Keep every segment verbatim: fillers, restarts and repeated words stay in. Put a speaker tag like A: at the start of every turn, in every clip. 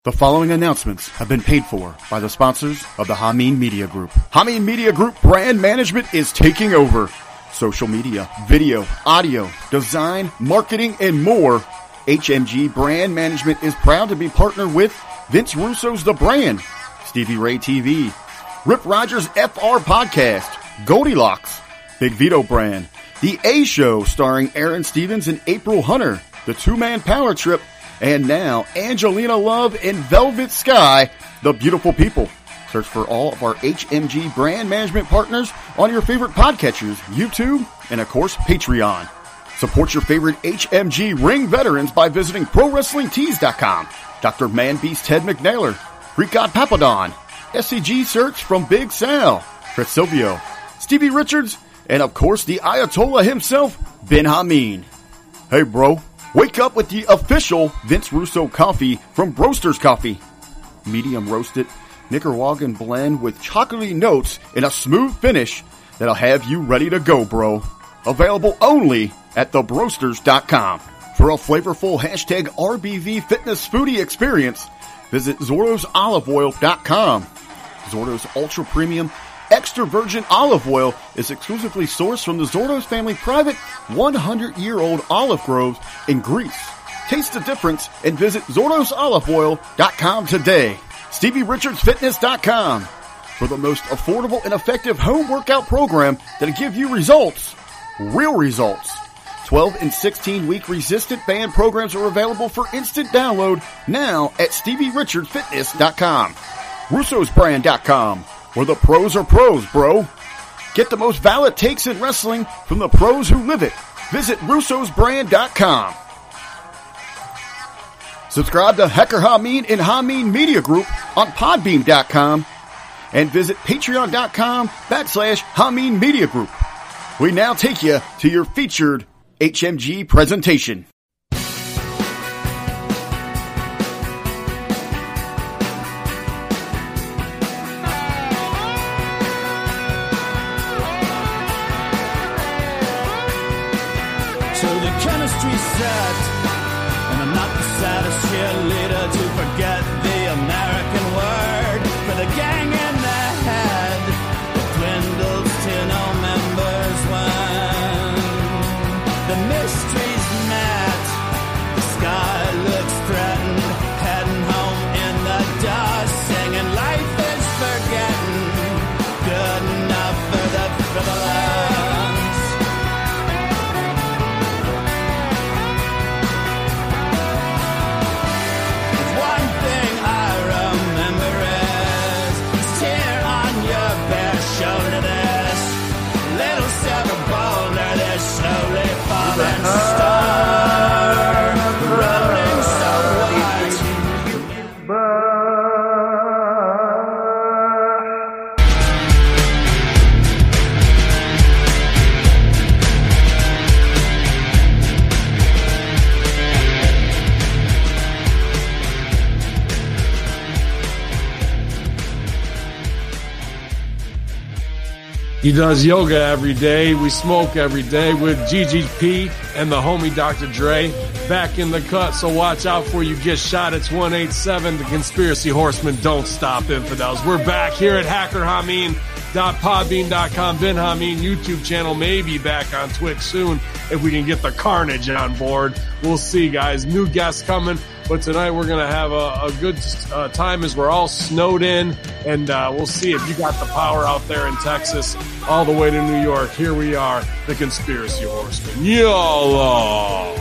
A: The following announcements have been paid for by the sponsors of the Hameen Media Group. Hameen Media Group brand management is taking over. Social media, video, audio, design, marketing, and more. H M G Brand Management is proud to be partnered with Vince Russo's The Brand, Stevie Ray T V, Rip Rogers F R Podcast, Goldilocks, Big Vito Brand, The A Show starring Aaron Stevens and April Hunter, The Two-Man Power Trip, and now, Angelina Love and Velvet Sky, The Beautiful People. Search for all of our H M G brand management partners on your favorite podcatchers, YouTube, and of course, Patreon. Support your favorite H M G ring veterans by visiting Pro Wrestling Tees dot com. Doctor Manbeast Ted McNaylor, Freak God Papadon, S C G Search from Big Sal, Chris Silvio, Stevie Richards, and of course, the Ayatollah himself, Ben Hameen. Hey bro. Wake up with the official Vince Russo coffee from Broasters Coffee. Medium roasted Nicaraguan blend with chocolatey notes and a smooth finish that'll have you ready to go, bro. Available only at the broasters dot com. For a flavorful hashtag R B V fitness foodie experience, visit Zordo's Olive Oil dot com. Zordo's Ultra Premium Extra Virgin Olive Oil is exclusively sourced from the Zordo's family private one hundred year old olive groves in Greece. Taste the difference and visit Zordo's Olive Oil dot com today. Stevie Richards Fitness dot com for the most affordable and effective home workout program that'll give you results, real results. twelve and sixteen week resistant band programs are available for instant download now at Stevie Richards Fitness dot com. Russo's Brand dot com. Where the pros are pros, bro. Get the most valid takes in wrestling from the pros who live it. Visit Russo's Brand dot com. Subscribe to Hecker Hameen and Hameen Media Group on Podbeam dot com and visit Patreon dot com backslash Hameen Media Group. We now take you to your featured H M G presentation.
B: He does yoga every day. We smoke every day with G G P and the homie Doctor Dre back in the cut. So watch out for you get shot. It's one eight seven. The Conspiracy Horsemen don't stop infidels. We're back here at Hacker Hameen dot podbean dot com. Ben Hameen YouTube channel may be back on Twitch soon if we can get the Carnage on board. We'll see, guys. New guests coming. But tonight we're going to have a, a good uh, time as we're all snowed in, and uh, we'll see if you got the power out there in Texas all the way to New York. Here we are, the Conspiracy Horsemen. YOLO!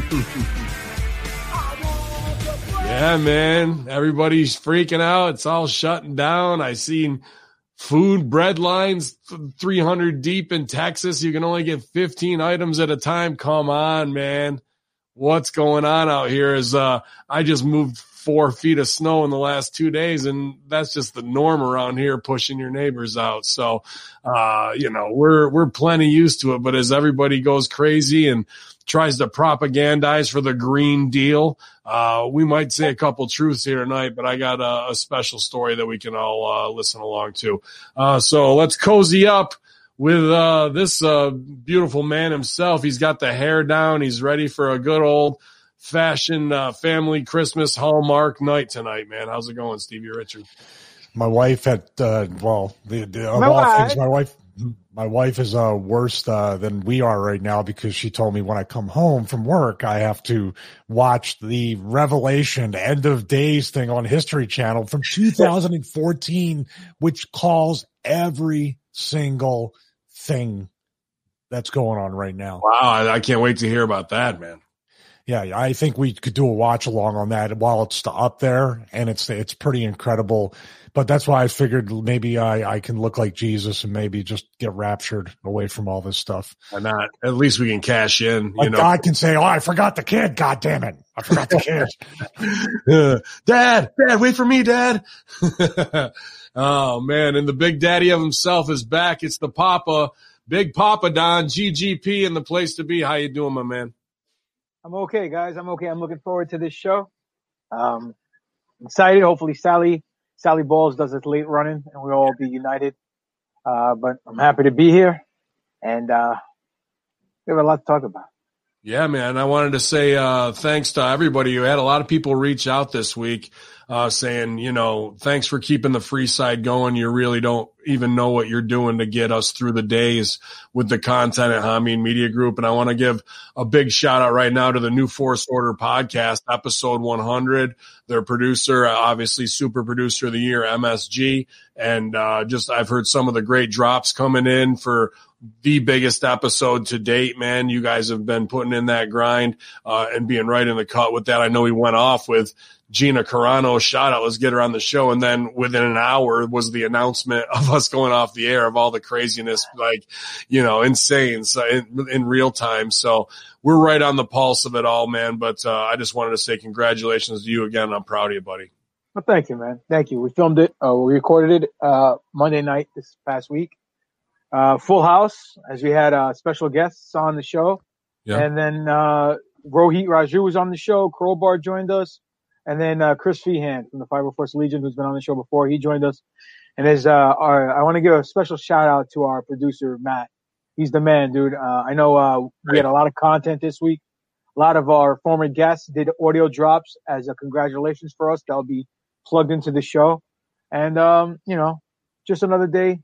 B: Yeah, man. Everybody's freaking out. It's all shutting down. I seen food, bread lines, three hundred deep in Texas. You can only get fifteen items at a time. Come on, man. What's going on out here is, uh, I just moved four feet of snow in the last two days and that's just the norm around here, pushing your neighbors out. So, uh, you know, we're, we're plenty used to it, but as everybody goes crazy and tries to propagandize for the Green Deal, uh, we might say a couple truths here tonight, but I got a, a special story that we can all, uh, listen along to. Uh, so let's cozy up with uh this uh beautiful man himself. He's got the hair down. He's ready for a good old fashion uh, family Christmas Hallmark night tonight, man. How's it going, Stevie Richard?
C: My wife at uh, well, the, the, of
D: my
C: all
D: wife.
C: things, my wife, my wife is uh, worse uh, than we are right now because she told me when I come home from work, I have to watch the Revelation End of Days thing on History Channel from two thousand fourteen, which calls every single thing that's going on right now.
B: Wow, I, I can't wait to hear about that, man.
C: Yeah, I think we could do a watch along on that while it's up there, and it's it's pretty incredible. But that's why I figured maybe I, I can look like Jesus and maybe just get raptured away from all this stuff.
B: Why not? At least we can cash in. You
C: like
B: know,
C: God can say, "Oh, I forgot the kid. God damn it, I forgot the kid."
B: uh, Dad, Dad, wait for me, Dad. Oh man, and the big daddy of himself is back. It's the Papa, Big Papa Don, G G P, and the place to be. How you doing, my man?
D: I'm okay, guys. I'm okay. I'm looking forward to this show. Um, excited. Hopefully, Sally Sally Balls does its late running, and we'll all be united. Uh, but I'm happy to be here, and uh, we have a lot to talk about.
B: Yeah, man. I wanted to say uh, thanks to everybody. You had a lot of people reach out this week uh, saying, you know, thanks for keeping the free side going. You really don't even know what you're doing to get us through the days with the content at Hameen Media Group. And I want to give a big shout out right now to the New Force Order podcast, episode one hundred. Their producer, obviously super producer of the year, M S G. And uh, just I've heard some of the great drops coming in for the biggest episode to date, man. You guys have been putting in that grind uh, and being right in the cut with that. I know we went off with Gina Carano, shout out, let's get her on the show. And then within an hour was the announcement of us going off the air of all the craziness, like, you know, insane so in, in real time. So we're right on the pulse of it all, man. But uh, I just wanted to say congratulations to you again. I'm proud of you, buddy.
D: Well, thank you, man. Thank you. We filmed it. Uh, we recorded it uh, Monday night this past week. Uh, full house, as we had uh, special guests on the show. Yeah. And then uh, Rohit Raju was on the show. Crowbar joined us. And then uh, Chris Feehan from the five oh First Legion, who's been on the show before, he joined us. And as uh, our, I want to give a special shout out to our producer, Matt. He's the man, dude. Uh, I know uh, we had a lot of content this week. A lot of our former guests did audio drops as a congratulations for us. That'll be plugged into the show. And, um, you know, just another day.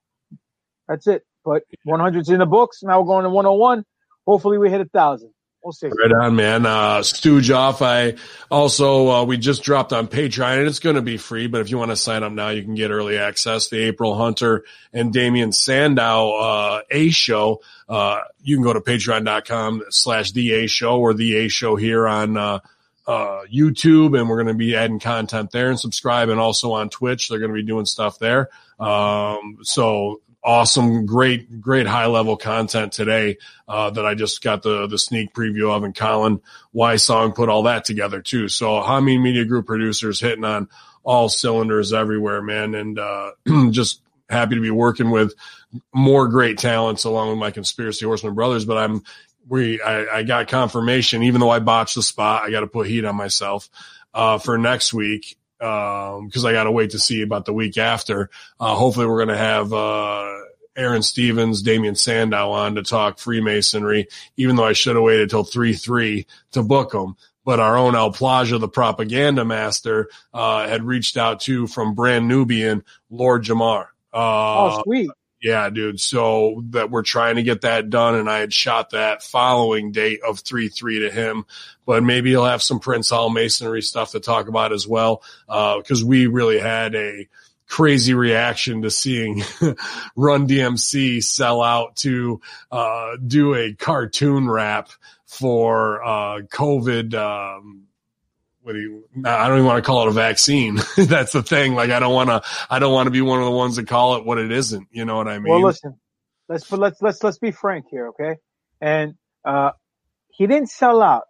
D: That's it. But one hundred's in the books. Now we're going to one oh one. Hopefully we hit a thousand. We'll see.
B: Right on, man. Uh, Stooge off. I also, uh, we just dropped on Patreon and it's going to be free, but if you want to sign up now, you can get early access. The April Hunter and Damian Sandow, uh, A show. Uh, you can go to patreon.com slash the A show or the A show here on, uh, uh, YouTube, and we're going to be adding content there, and subscribe, and also on Twitch. They're going to be doing stuff there. Um, so, awesome, great, great high level content today, uh, that I just got the, the sneak preview of, and Colin Wysong put all that together too. So Hameen Media Group producers hitting on all cylinders everywhere, man. And, uh, just happy to be working with more great talents along with my Conspiracy Horseman brothers. But I'm, we, I, I got confirmation, even though I botched the spot, I got to put heat on myself, uh, for next week. Um, cause I got to wait to see about the week after. Uh, hopefully we're going to have, uh, Aaron Stevens, Damian Sandow on to talk Freemasonry, even though I should have waited till three, three to book them. But our own El Plaja, the propaganda master, uh, had reached out to from Brand Nubian, Lord Jamar. Uh,
D: oh, sweet.
B: Yeah, dude. So that we're trying to get that done, and I had shot that following date of three three to him. But maybe he'll have some Prince Hall Masonry stuff to talk about as well, because uh, we really had a crazy reaction to seeing Run D M C sell out to uh, do a cartoon rap for uh, COVID. Um, What do you, I don't even want to call it a vaccine. That's the thing. Like, I don't want to, I don't want to be one of the ones that call it what it isn't. You know what I mean?
D: Well, listen, let's, but let's, let's, let's be frank here. Okay. And, uh, he didn't sell out.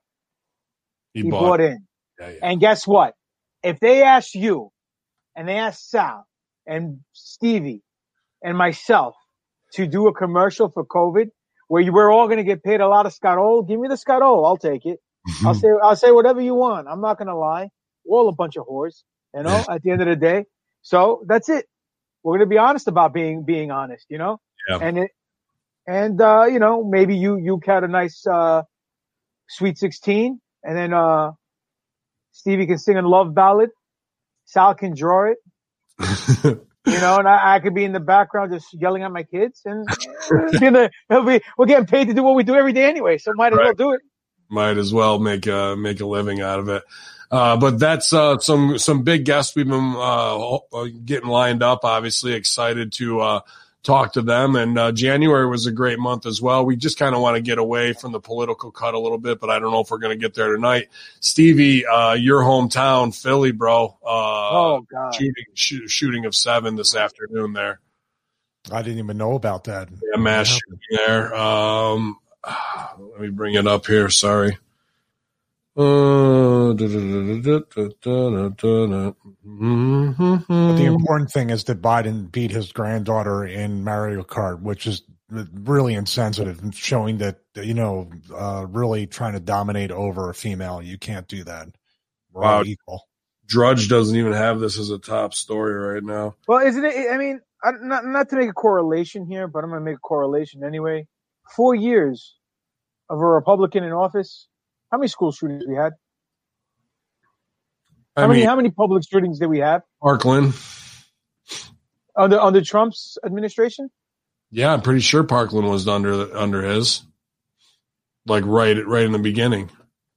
D: He, he bought, bought in. Yeah, yeah. And guess what? If they ask you and they ask Sal and Stevie and myself to do a commercial for COVID where you, we're all going to get paid a lot of Scott O, give me the Scott O. I'll take it. I'll say, I'll say whatever you want. I'm not going to lie. We're all a bunch of whores, you know, at the end of the day. So that's it. We're going to be honest about being, being honest, you know, yeah. and it, and, uh, you know, maybe you, you had a nice, uh, Sweet sixteen and then uh, Stevie can sing a love ballad. Sal can draw it. You know, and I, I could be in the background just yelling at my kids, and you know, it'll be, we're getting paid to do what we do every day anyway, so might as right. well do it.
B: Might as well make a make a living out of it. Uh, but that's uh, some some big guests we've been uh, getting lined up. Obviously, excited to uh, talk to them. And uh, January was a great month as well. We just kind of want to get away from the political cut a little bit, but I don't know if we're going to get there tonight. Stevie, uh, your hometown, Philly, bro. Uh,
D: oh God!
B: Shooting sh- shooting of seven this afternoon there.
C: I didn't even know about that.
B: Yeah, mass shooting there. Um, let me bring it up here. Sorry. Uh,
C: but the important thing is that Biden beat his granddaughter in Mario Kart, which is really insensitive and showing that, you know, uh, really trying to dominate over a female. You can't do that. We're
B: wow.
C: all equal.
B: Drudge doesn't even have this as a top story right now.
D: Well, isn't it? I mean, I, not not to make a correlation here, but I'm going to make a correlation anyway. Four years of a Republican in office. How many school shootings we had? How I many? Mean, how many public shootings did we have?
B: Parkland.
D: Under under Trump's administration?
B: Yeah, I'm pretty sure Parkland was under under his, like right right in the beginning.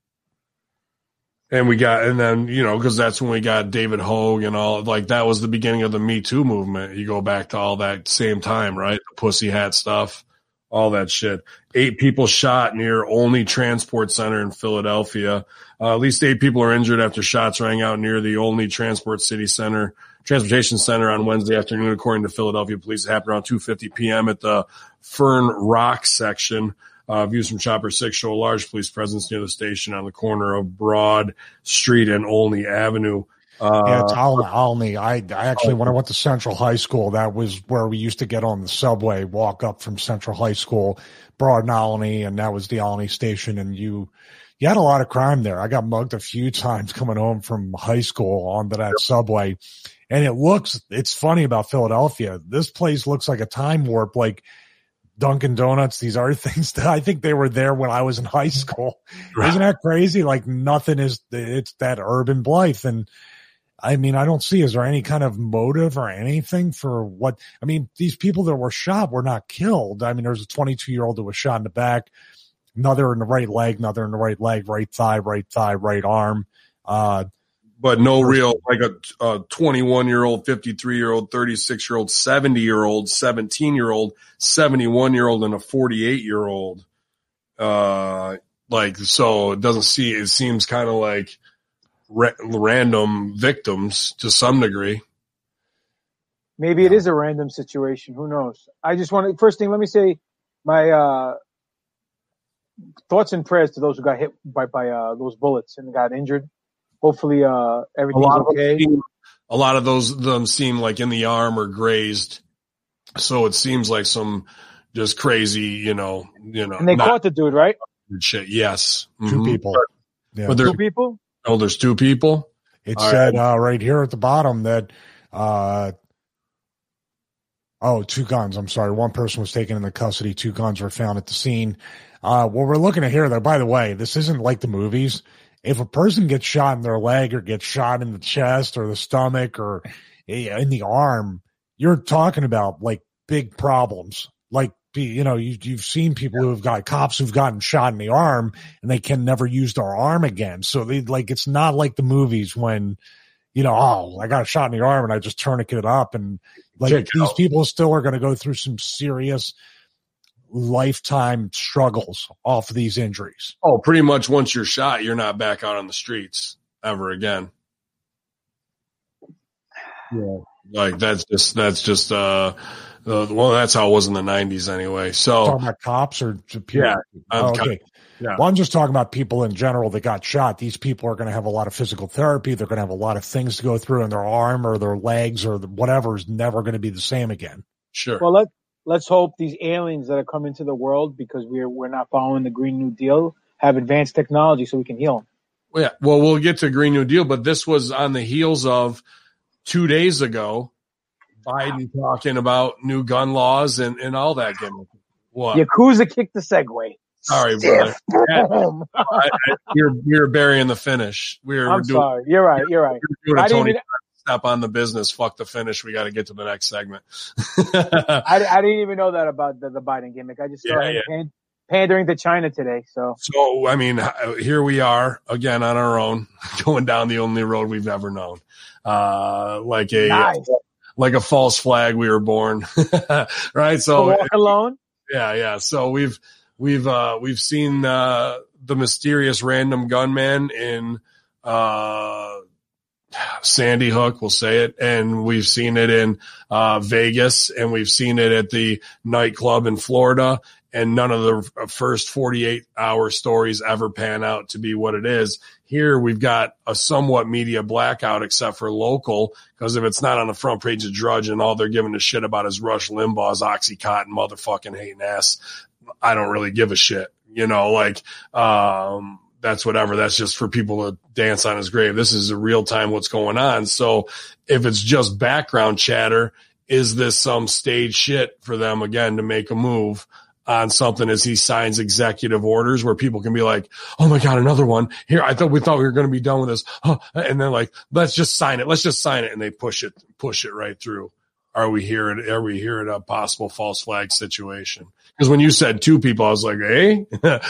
B: And we got, and then you know, because that's when we got David Hogue and all. Like that was the beginning of the Me Too movement. You go back to all that same time, right? The pussy hat stuff. All that shit. Eight people shot near Olney Transport Center in Philadelphia. Uh, at least eight people are injured after shots rang out near the Olney Transport City Center, Transportation Center on Wednesday afternoon, according to Philadelphia police. It happened around two fifty p.m. at the Fern Rock section. Uh, views from Chopper six show a large police presence near the station on the corner of Broad Street and Olney Avenue. Uh,
C: yeah, it's Olney. Olney. I, I actually, when I went to Central High School, that was where we used to get on the subway, walk up from Central High School, Broad and Olney, and that was the Olney station. And you, you had a lot of crime there. I got mugged a few times coming home from high school onto that yep. subway. And it looks, it's funny about Philadelphia. This place looks like a time warp, like Dunkin' Donuts, these other things that I think they were there when I was in high school. Right. Isn't that crazy? Like nothing is, it's that urban Blythe. And I mean, I don't see, is there any kind of motive or anything for what, I mean, these people that were shot were not killed. I mean, there's a twenty-two year old that was shot in the back, another in the right leg, another in the right leg, right thigh, right thigh, right arm. Uh,
B: but no real, like a, a twenty-one year old, fifty-three year old, thirty-six year old, seventy year old, seventeen year old, seventy-one year old, and a forty-eight year old. Uh, like, so it doesn't see, it seems kind of like, Ra- random victims to some degree.
D: Maybe it is a random situation. Who knows? I just want to, first thing, let me say my uh, thoughts and prayers to those who got hit by, by uh, those bullets and got injured. Hopefully uh, everything's okay.
B: Seem, a lot of those them seem like in the arm or grazed. So it seems like some just crazy, you know, you know.
D: And they caught the dude, right?
B: Shit. Yes.
C: Two
B: mm-hmm.
C: people. Yeah.
B: But
D: Two people?
B: Oh, there's two people?
C: It All said right. uh, right here at the bottom that, uh, oh, two guns. I'm sorry. One person was taken into custody. Two guns were found at the scene. Uh, what we're looking at here, though, by the way, this isn't like the movies. If a person gets shot in their leg or gets shot in the chest or the stomach or in the arm, you're talking about like big problems. Like, you know, you, you've seen people who have got cops who've gotten shot in the arm and they can never use their arm again. So they like, it's not like the movies when, you know, oh, I got a shot in the arm and I just tourniquet it up. And like Check these out. people still are going to go through some serious lifetime struggles off of these injuries.
B: Oh, pretty much once you're shot, you're not back out on the streets ever again. Yeah. Like that's just, that's just, uh, Uh, well, that's how it was in the nineties anyway. So
C: talking about cops or people?
B: Yeah.
C: Oh, okay. Yeah. Well, I'm just talking about people in general that got shot. These people are going to have a lot of physical therapy. They're going to have a lot of things to go through in their arm or their legs or the, whatever is never going to be the same again.
B: Sure.
D: Well, let, let's hope these aliens that are coming into the world because we're, we're not following the Green New Deal have advanced technology so we can heal them.
B: Well, yeah. Well, we'll get to Green New Deal, but this was on the heels of two days ago, Biden talking about new gun laws and, and all that. What?
D: Yakuza kicked the segue.
B: Sorry, brother. I, I, we, were, we were burying the finish. We were,
D: I'm
B: we're doing,
D: sorry. You're right. You're right.
B: We were doing
D: I
B: a Tony
D: didn't even,
B: step on the business. Fuck the finish. We got to get to the next segment.
D: I, I didn't even know that about the, the Biden gimmick. I just saw
B: yeah,
D: him
B: yeah.
D: pan, pandering to China today. So,
B: so I mean, here we are again on our own, going down the only road we've ever known. Uh, like a
D: nice.
B: uh, like a false flag. We were born, right? So
D: to walk alone.
B: Yeah, yeah. So we've we've uh, we've seen uh, the mysterious random gunman in uh, Sandy Hook, we'll say it, and we've seen it in uh, Vegas, and we've seen it at the nightclub in Florida, and none of the first forty-eight hour stories ever pan out to be what it is. Here we've got a somewhat media blackout except for local, because if it's not on the front page of Drudge and all they're giving a shit about is Rush Limbaugh's Oxycontin motherfucking hating ass, I don't really give a shit. You know, like, um, that's whatever. That's just for people to dance on his grave. This is a real time what's going on. So if it's just background chatter, is this some stage shit for them again to make a move on something as he signs executive orders where people can be like, oh my God, another one here. I thought we thought we were going to be done with this. Oh, and then like, let's just sign it. Let's just sign it. And they push it, push it right through. Are we here at, are we here at a possible false flag situation? Because when you said two people, I was like, hey,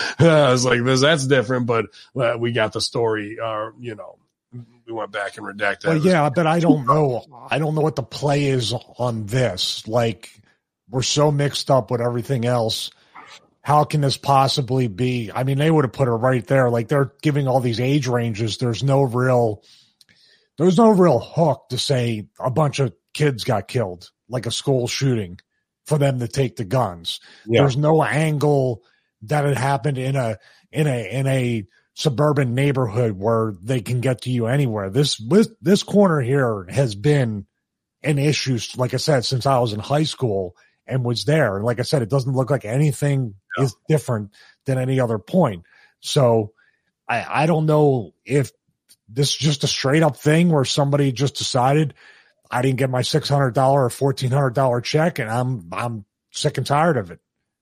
B: I was like, this, that's different, but uh, we got the story, uh, you know, we went back and redacted.
C: Well, yeah, but I don't know. I don't know what the play is on this. Like, we're so mixed up with everything else. How can this possibly be? I mean, they would have put it right there. Like, they're giving all these age ranges. There's no real, there's no real hook to say a bunch of kids got killed, like a school shooting, for them to take the guns. Yeah. There's no angle that it happened in a, in a, in a suburban neighborhood where they can get to you anywhere. This, this, this corner here has been an issue, like I said, since I was in high school. And was there. And like I said, it doesn't look like anything yeah. is different than any other point. So I, I don't know if this is just a straight up thing where somebody just decided I didn't get my six hundred dollars or fourteen hundred dollars check and I'm, I'm sick and tired of it.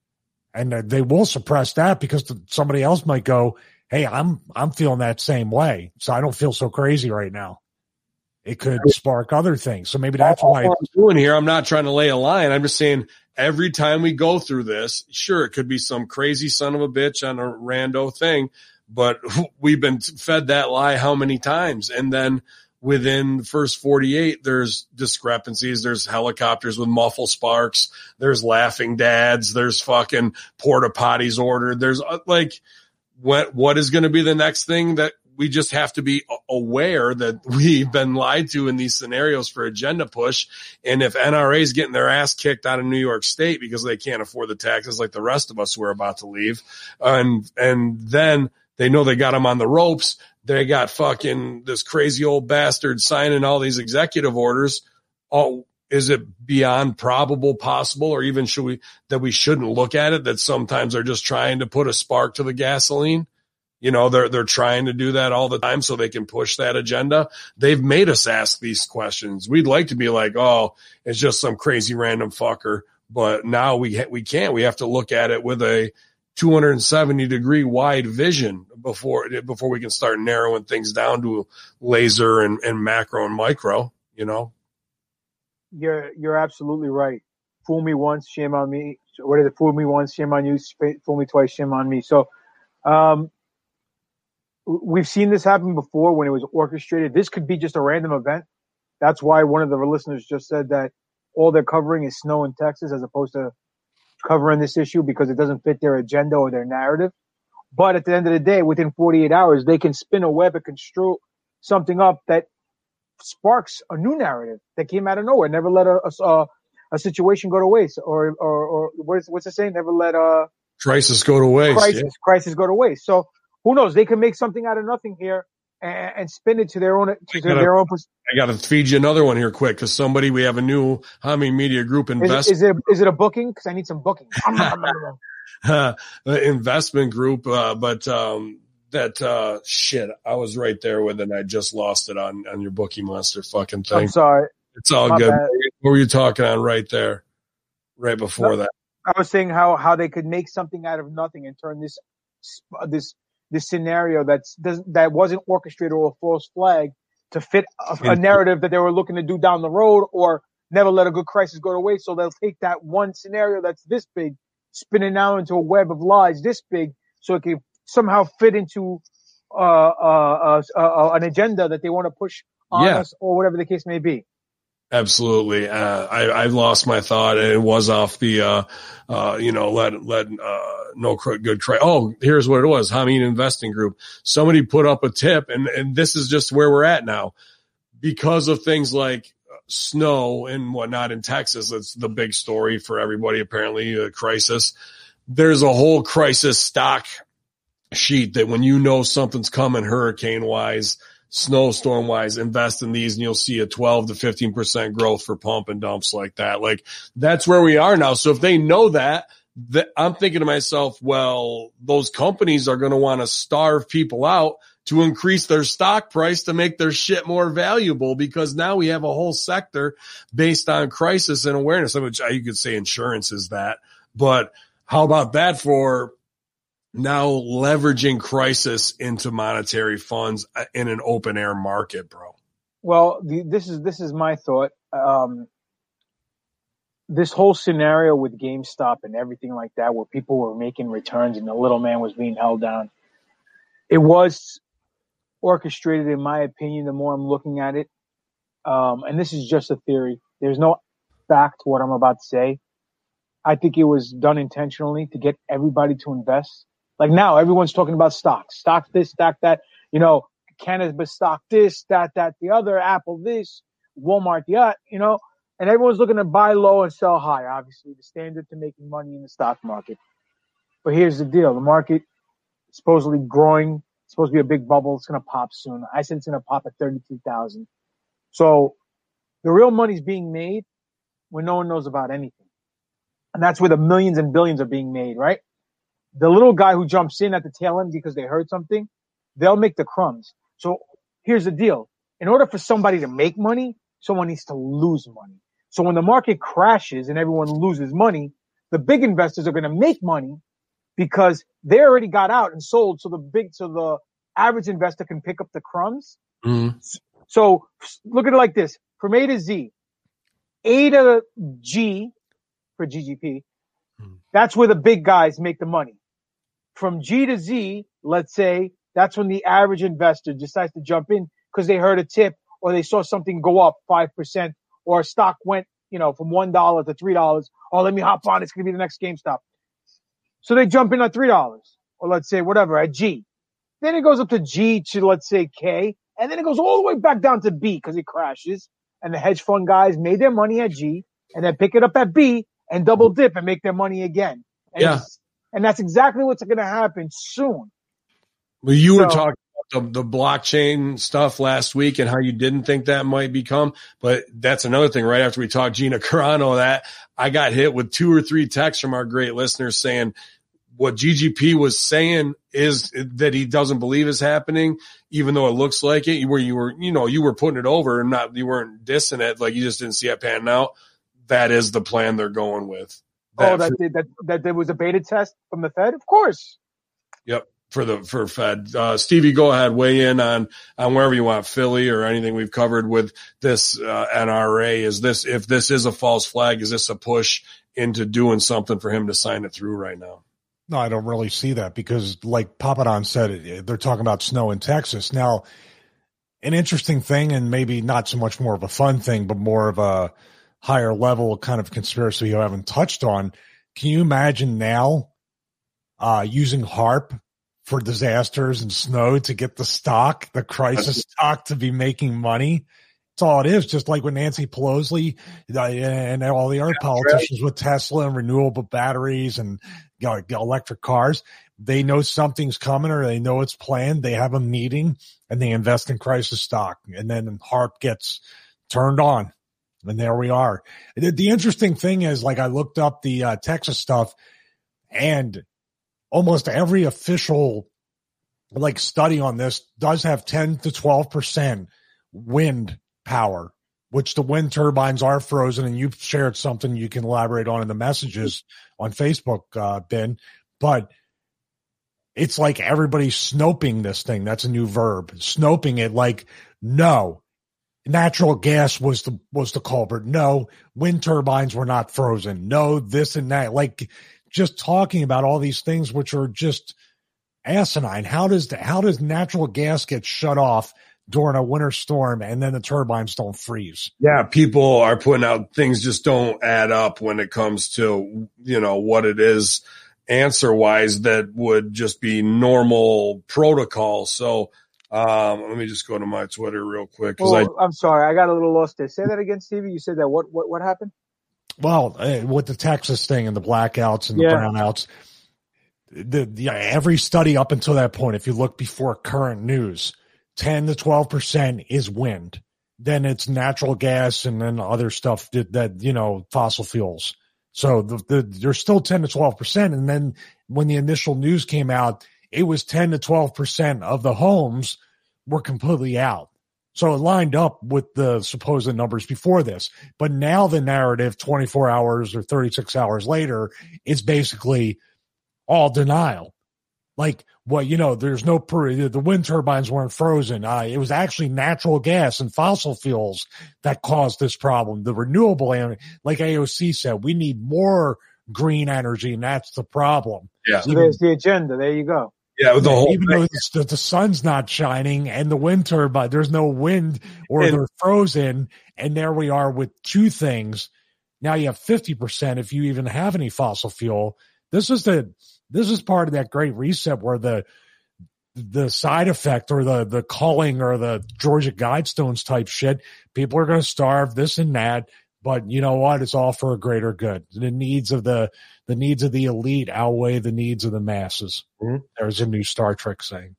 C: And they will suppress that because somebody else might go, hey, I'm, I'm feeling that same way. So I don't feel so crazy right now. It could spark other things. So maybe that's why
B: I'm doing here. I'm not trying to lay a line. I'm just saying every time we go through this, sure, it could be some crazy son of a bitch on a rando thing, but we've been fed that lie how many times? And then within the first forty-eight, there's discrepancies. There's helicopters with muffle sparks. There's laughing dads. There's fucking porta potties ordered. There's uh, like, what, what is going to be the next thing that we just have to be aware that we've been lied to in these scenarios for agenda push. And if N R A is getting their ass kicked out of New York State because they can't afford the taxes like the rest of us who are about to leave, and, and then they know they got them on the ropes, they got fucking this crazy old bastard signing all these executive orders. Oh, is it beyond probable, possible, or even should we, that we shouldn't look at it, that sometimes they're just trying to put a spark to the gasoline? You know, they're, they're trying to do that all the time so they can push that agenda. They've made us ask these questions. We'd like to be like, oh, it's just some crazy random fucker. But now we, ha- we can't. We have to look at it with a two hundred seventy degree wide vision before, before we can start narrowing things down to laser and, and macro and micro, you know?
D: You're, you're absolutely right. Fool me once, shame on me. What is it? Fool me once, shame on you. Fool me twice, shame on me. So, um, we've seen this happen before when it was orchestrated. This could be just a random event. That's why one of the listeners just said that all they're covering is snow in Texas as opposed to covering this issue because it doesn't fit their agenda or their narrative. But at the end of the day, within forty-eight hours, they can spin a web and construe something up that sparks a new narrative that came out of nowhere. Never let a, a, a situation go to waste. Or, or, or what's, what's it saying? Never let a
B: crisis go to waste.
D: Crisis,
B: yeah.
D: crisis go to waste. So, who knows? They can make something out of nothing here and, and spin it to their own, to
B: gotta,
D: their own.
B: I got to feed you another one here quick because somebody, we have a new Hami Media Group investment.
D: Is, is it, is it a booking? Because I need some booking.
B: uh, investment group, uh, but um, that uh, shit, I was right there with it and I just lost it on, on your Bookie Monster fucking thing.
D: I'm sorry.
B: It's all
D: My
B: good.
D: bad.
B: What were you talking on right there? Right before
D: no,
B: that?
D: I was saying how, how they could make something out of nothing and turn this this this scenario that's that wasn't orchestrated or a false flag to fit a, a narrative that they were looking to do down the road, or never let a good crisis go to waste. So they'll take that one scenario that's this big, spin it now into a web of lies this big, so it can somehow fit into uh, uh, uh, uh, an agenda that they want to push on yeah. us, or whatever the case may be.
B: Absolutely. Uh, I, I lost my thought, and it was off the, uh, uh, you know, let, let, uh, no good cry. Oh, here's what it was. Hameen Investing Group. Somebody put up a tip, and, and this is just where we're at now because of things like snow and whatnot in Texas. It's the big story for everybody, apparently, a crisis. There's a whole crisis stock sheet that when you know something's coming hurricane wise, snowstorm wise, invest in these and you'll see a twelve to fifteen percent growth for pump and dumps like that. Like that's where we are now. So if they know that, that I'm thinking to myself, well, those companies are going to want to starve people out to increase their stock price to make their shit more valuable, because now we have a whole sector based on crisis and awareness, which you could say insurance is that, but how about that for now leveraging crisis into monetary funds in an open air market, bro?
D: Well, the, this is, this is my thought. Um, this whole scenario with GameStop and everything like that, where people were making returns and the little man was being held down, it was orchestrated, in my opinion, the more I'm looking at it. Um, and this is just a theory. There's no fact to what I'm about to say. I think it was done intentionally to get everybody to invest. Like now, everyone's talking about stocks, stock this, stock that, you know, cannabis stock this, that, that, the other, Apple this, Walmart the other, you know, and everyone's looking to buy low and sell high, obviously, the standard to making money in the stock market. But here's the deal. The market is supposedly growing, it's supposed to be a big bubble. It's going to pop soon. I said it's going to pop at thirty-two thousand. So the real money's being made when no one knows about anything. And that's where the millions and billions are being made, right? The little guy who jumps in at the tail end because they heard something, they'll make the crumbs. So here's the deal. In order for somebody to make money, someone needs to lose money. So when the market crashes and everyone loses money, the big investors are going to make money because they already got out and sold. So the big, so the average investor can pick up the crumbs.
B: Mm-hmm.
D: So look at it like this. From A to Z, A to G for G G P, mm-hmm. that's where the big guys make the money. From G to Z, let's say, that's when the average investor decides to jump in because they heard a tip or they saw something go up five percent or a stock went, you know, from one dollar to three dollars. Oh, let me hop on. It's going to be the next GameStop. So they jump in at three dollars or let's say whatever at G. Then it goes up to G to, let's say, K. And then it goes all the way back down to B because it crashes. And the hedge fund guys made their money at G and then pick it up at B and double dip and make their money again. And
B: yeah.
D: And that's exactly what's going to happen soon.
B: Well, you
D: so,
B: were talking about the, the blockchain stuff last week and how you didn't think that might become, but that's another thing. Right after we talked Gina Carano, that I got hit with two or three texts from our great listeners saying what G G P was saying is that he doesn't believe is happening, even though it looks like it. Where you were, you know, you were putting it over and not, you weren't dissing it, like you just didn't see it panning out. That is the plan they're going with.
D: That, oh, that, for, that that there was a beta test from the Fed? Of course.
B: Yep, for the for Fed. Uh, Stevie, go ahead, weigh in on on wherever you want, Philly or anything we've covered with this uh, N R A. Is this, if this is a false flag, is this a push into doing something for him to sign it through right now?
C: No, I don't really see that because, like Papadon said, they're talking about snow in Texas. Now, an interesting thing, and maybe not so much more of a fun thing, but more of a higher level kind of conspiracy you haven't touched on. Can you imagine now uh, using HARP for disasters and snow to get the stock, the crisis stock, to be making money? That's all it is. Just like with Nancy Pelosi uh, and all the other politicians with Tesla and renewable batteries and you know, electric cars. They know something's coming or they know it's planned. They have a meeting and they invest in crisis stock, and then HARP gets turned on. And there we are. The, the interesting thing is, like, I looked up the uh, Texas stuff, and almost every official, like, study on this does have ten to twelve percent wind power which the wind turbines are frozen, and you've shared something you can elaborate on in the messages on Facebook, uh, Ben. But it's like everybody's snoping this thing. That's a new verb. Snoping it like, no, natural gas was the was the culprit. No, wind turbines were not frozen. No, this and that. Like just talking about all these things which are just asinine. How does the, how does natural gas get shut off during a winter storm and then the turbines don't freeze?
B: Yeah, people are putting out things just don't add up when it comes to, you know, what it is answer wise that would just be normal protocol. So um, let me just go to my Twitter real quick. Cause
D: well,
B: I,
D: I'm sorry. I got a little lost there. Say that again, Stevie. You said that what, what, what happened?
C: Well, uh, with the Texas thing and the blackouts and the
D: yeah.
C: brownouts, the, the every study up until that point, if you look before current news, ten to twelve percent is wind. Then it's natural gas and then other stuff that, that you know, fossil fuels. So the, the, there's still ten to twelve percent. And then when the initial news came out, it was ten to twelve percent of the homes were completely out. So it lined up with the supposed numbers before this. But now the narrative twenty-four hours or thirty-six hours later is basically all denial. Like, well, you know, there's no proof. The wind turbines weren't frozen. Uh, it was actually natural gas and fossil fuels that caused this problem. The renewable energy, like A O C said, we need more green energy, and that's the problem.
B: Yeah.
D: So there's the agenda. There you go.
B: Yeah, the whole
C: even though the, the sun's not shining and the wind turbine, there's no wind or
B: and,
C: they're frozen. And there we are with two things. Now you have fifty percent if you even have any fossil fuel. This is the, this is part of that great reset where the, the side effect or the, the culling or the Georgia Guidestones type shit, people are going to starve, this and that. But you know what? It's all for a greater good. The needs of the, the needs of the elite outweigh the needs of the masses. Mm-hmm. There's a new Star Trek saying.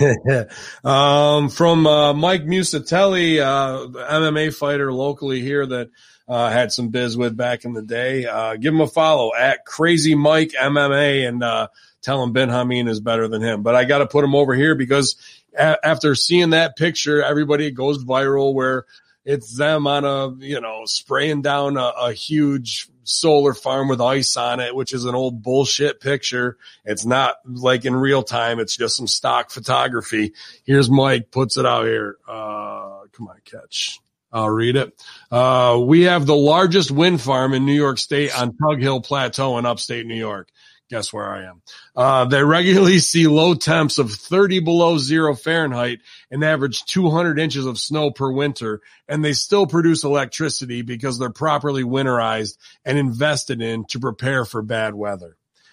B: um, from, uh, Mike Musatelli, uh, M M A fighter locally here that, uh, had some biz with back in the day. Uh, give him a follow at Crazy Mike M M A and, uh, tell him Ben Hameen is better than him. But I got to put him over here because a- after seeing that picture, everybody goes viral where it's them on a, you know, spraying down a, a huge solar farm with ice on it, which is an old bullshit picture. It's not like in real time. It's just some stock photography. Here's Mike puts it out here. Uh, come on, catch. I'll read it. Uh, we have the largest wind farm in New York State on Tug Hill Plateau in upstate New York. Guess where I am. Uh, they regularly see low temps of thirty below zero Fahrenheit and average two hundred inches of snow per winter. And they still produce electricity because they're properly winterized and invested in to prepare for bad weather.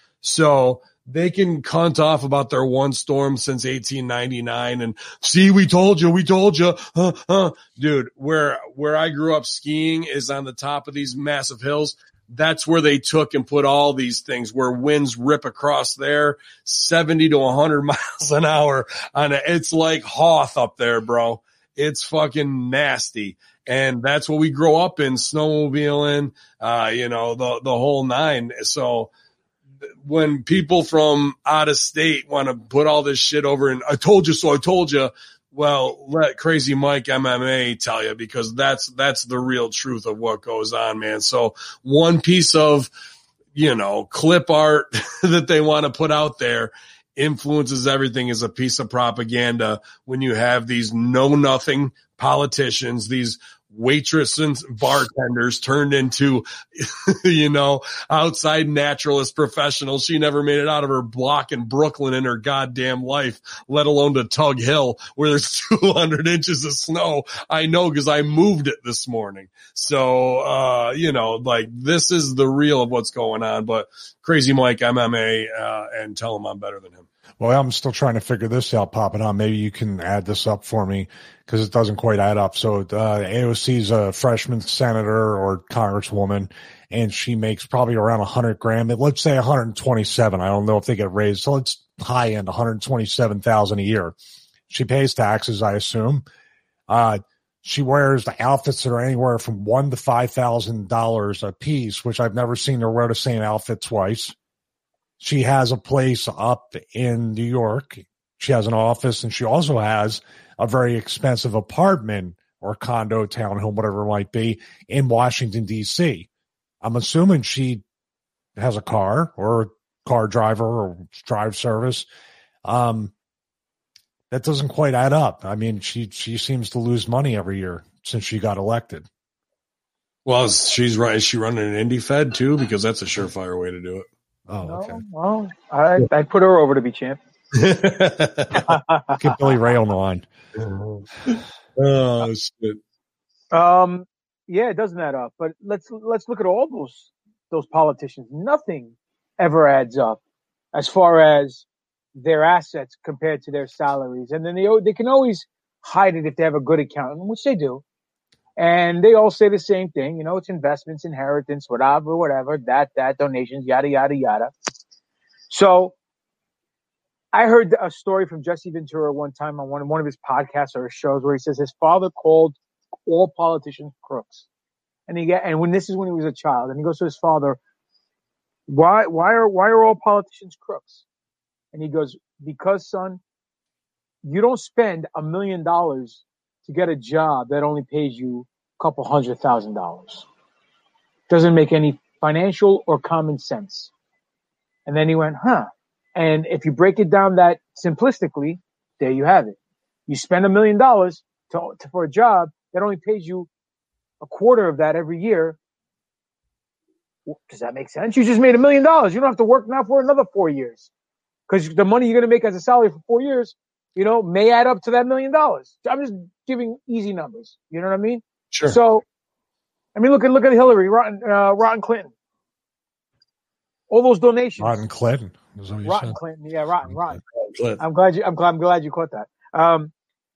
B: So they can cunt off about their one storm since eighteen ninety-nine and see, we told you, we told you, huh, huh. Dude, where, where I grew up skiing is on the top of these massive hills. That's where they took and put all these things where winds rip across there seventy to one hundred miles an hour on it. It's like Hoth up there, bro. It's fucking nasty. And that's what we grow up in, snowmobiling, uh, you know, the, the whole nine. So when people from out of state want to put all this shit over and I told you so, I told you. Well, let Crazy Mike M M A tell you because that's, that's the real truth of what goes on, man. So one piece of, you know, clip art that they want to put out there influences everything as a piece of propaganda when you have these know nothing politicians, these waitresses and bartenders turned into, you know, outside naturalist professionals. She never made it out of her block in Brooklyn in her goddamn life, let alone to Tug Hill where there's two hundred inches of snow. I know because I moved it this morning. So, uh, you know, like this is the real of what's going on, but Crazy Mike M M A, uh, and tell him I'm better than him.
C: Well, I'm still trying to figure this out, Popping on. Maybe you can add this up for me because it doesn't quite add up. So uh, A O C's a freshman senator or congresswoman, and she makes probably around one hundred grand. Let's say one hundred twenty-seven. I don't know if they get raised. So it's high end, one hundred twenty-seven thousand dollars a year. She pays taxes, I assume. Uh, she wears the outfits that are anywhere from one to five thousand dollars a piece, which I've never seen her wear the same outfit twice. She has a place up in New York. She has an office, and she also has a very expensive apartment or condo, townhome, whatever it might be, in Washington, D C. I'm assuming she has a car or a car driver or drive service. Um, that doesn't quite add up. I mean, she, she seems to lose money every year since she got elected.
B: Well, she's right. Is she running an indie Fed too? Because that's a surefire way to do it.
C: Oh, okay.
D: No, well, I I put her over to be champ.
C: Get Billy Ray on the line.
B: Oh shit.
D: Um, yeah, it doesn't add up. But let's let's look at all those those politicians. Nothing ever adds up as far as their assets compared to their salaries, and then they they can always hide it if they have a good accountant, which they do. And they all say the same thing, you know, it's investments, inheritance, whatever, whatever, that, that, donations, yada, yada, yada. So I heard a story from Jesse Ventura one time on one, one of his podcasts or shows where he says his father called all politicians crooks. And he get, and when this is when he was a child, and he goes to his father, why, why are, why are all politicians crooks? And he goes, because son, you don't spend a million dollars to get a job that only pays you a couple hundred thousand dollars. Doesn't make any financial or common sense. And then he went, huh. And if you break it down that simplistically, there you have it. You spend a million dollars to, to, for a job that only pays you a quarter of that every year. Does that make sense? You just made a million dollars. You don't have to work now for another four years. Because the money you're going to make as a salary for four years, you know, may add up to that million dollars. I'm just giving easy numbers. You know what I mean?
B: Sure.
D: So, I mean, look at look at Hillary, Rotten, uh, Rotten Clinton. All those donations.
C: Rotten Clinton. Is what you
D: Rotten
C: said.
D: Clinton, yeah, Rotten, Rotten.
B: Clinton.
D: I'm glad you. I'm glad. I'm glad you caught that. Um,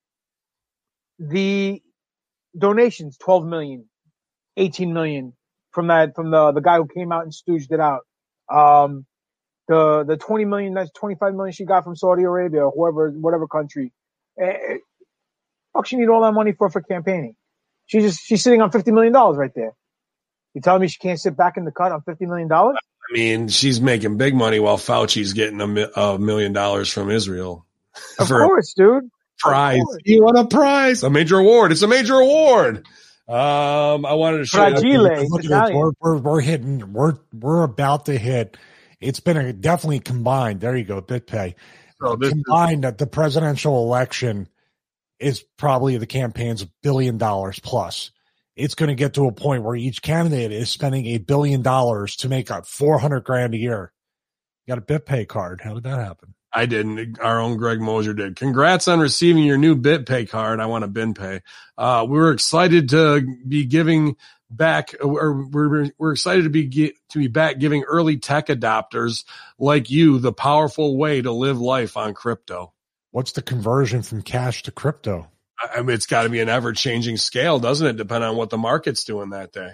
D: the donations, twelve million, eighteen million from that from the the guy who came out and stooged it out. Um, the the twenty million, that's twenty-five million she got from Saudi Arabia or whoever, whatever country. Eh, fuck, she need all that money for for campaigning. She just she's sitting on fifty million dollars right there. You telling me she can't sit back in the cut on fifty million dollars?
B: I mean, she's making big money while Fauci's getting a, mi- a million dollars from Israel.
D: Of
B: for
D: course, dude.
B: A prize. You want a prize? A major award. It's a major award. Um, I wanted to show
D: Fragile,
C: you. Look at it. We're, we're, we're hitting. We're we're about to hit. It's been a, definitely combined. There you go, BitPay.
B: Oh, this
C: combined that the presidential election is probably the campaign's a billion dollars plus. It's going to get to a point where each candidate is spending a billion dollars to make up four hundred grand a year. You got a BitPay card. How did that happen?
B: I didn't. Our own Greg Mosier did. Congrats on receiving your new BitPay card. I want a BinPay. Uh, we were excited to be giving back, or we're, we're excited to be get, to be back giving early tech adopters like you the powerful way to live life on crypto.
C: What's the conversion from cash to crypto?
B: I mean, it's got to be an ever-changing scale, doesn't it? Depend on what the market's doing that day.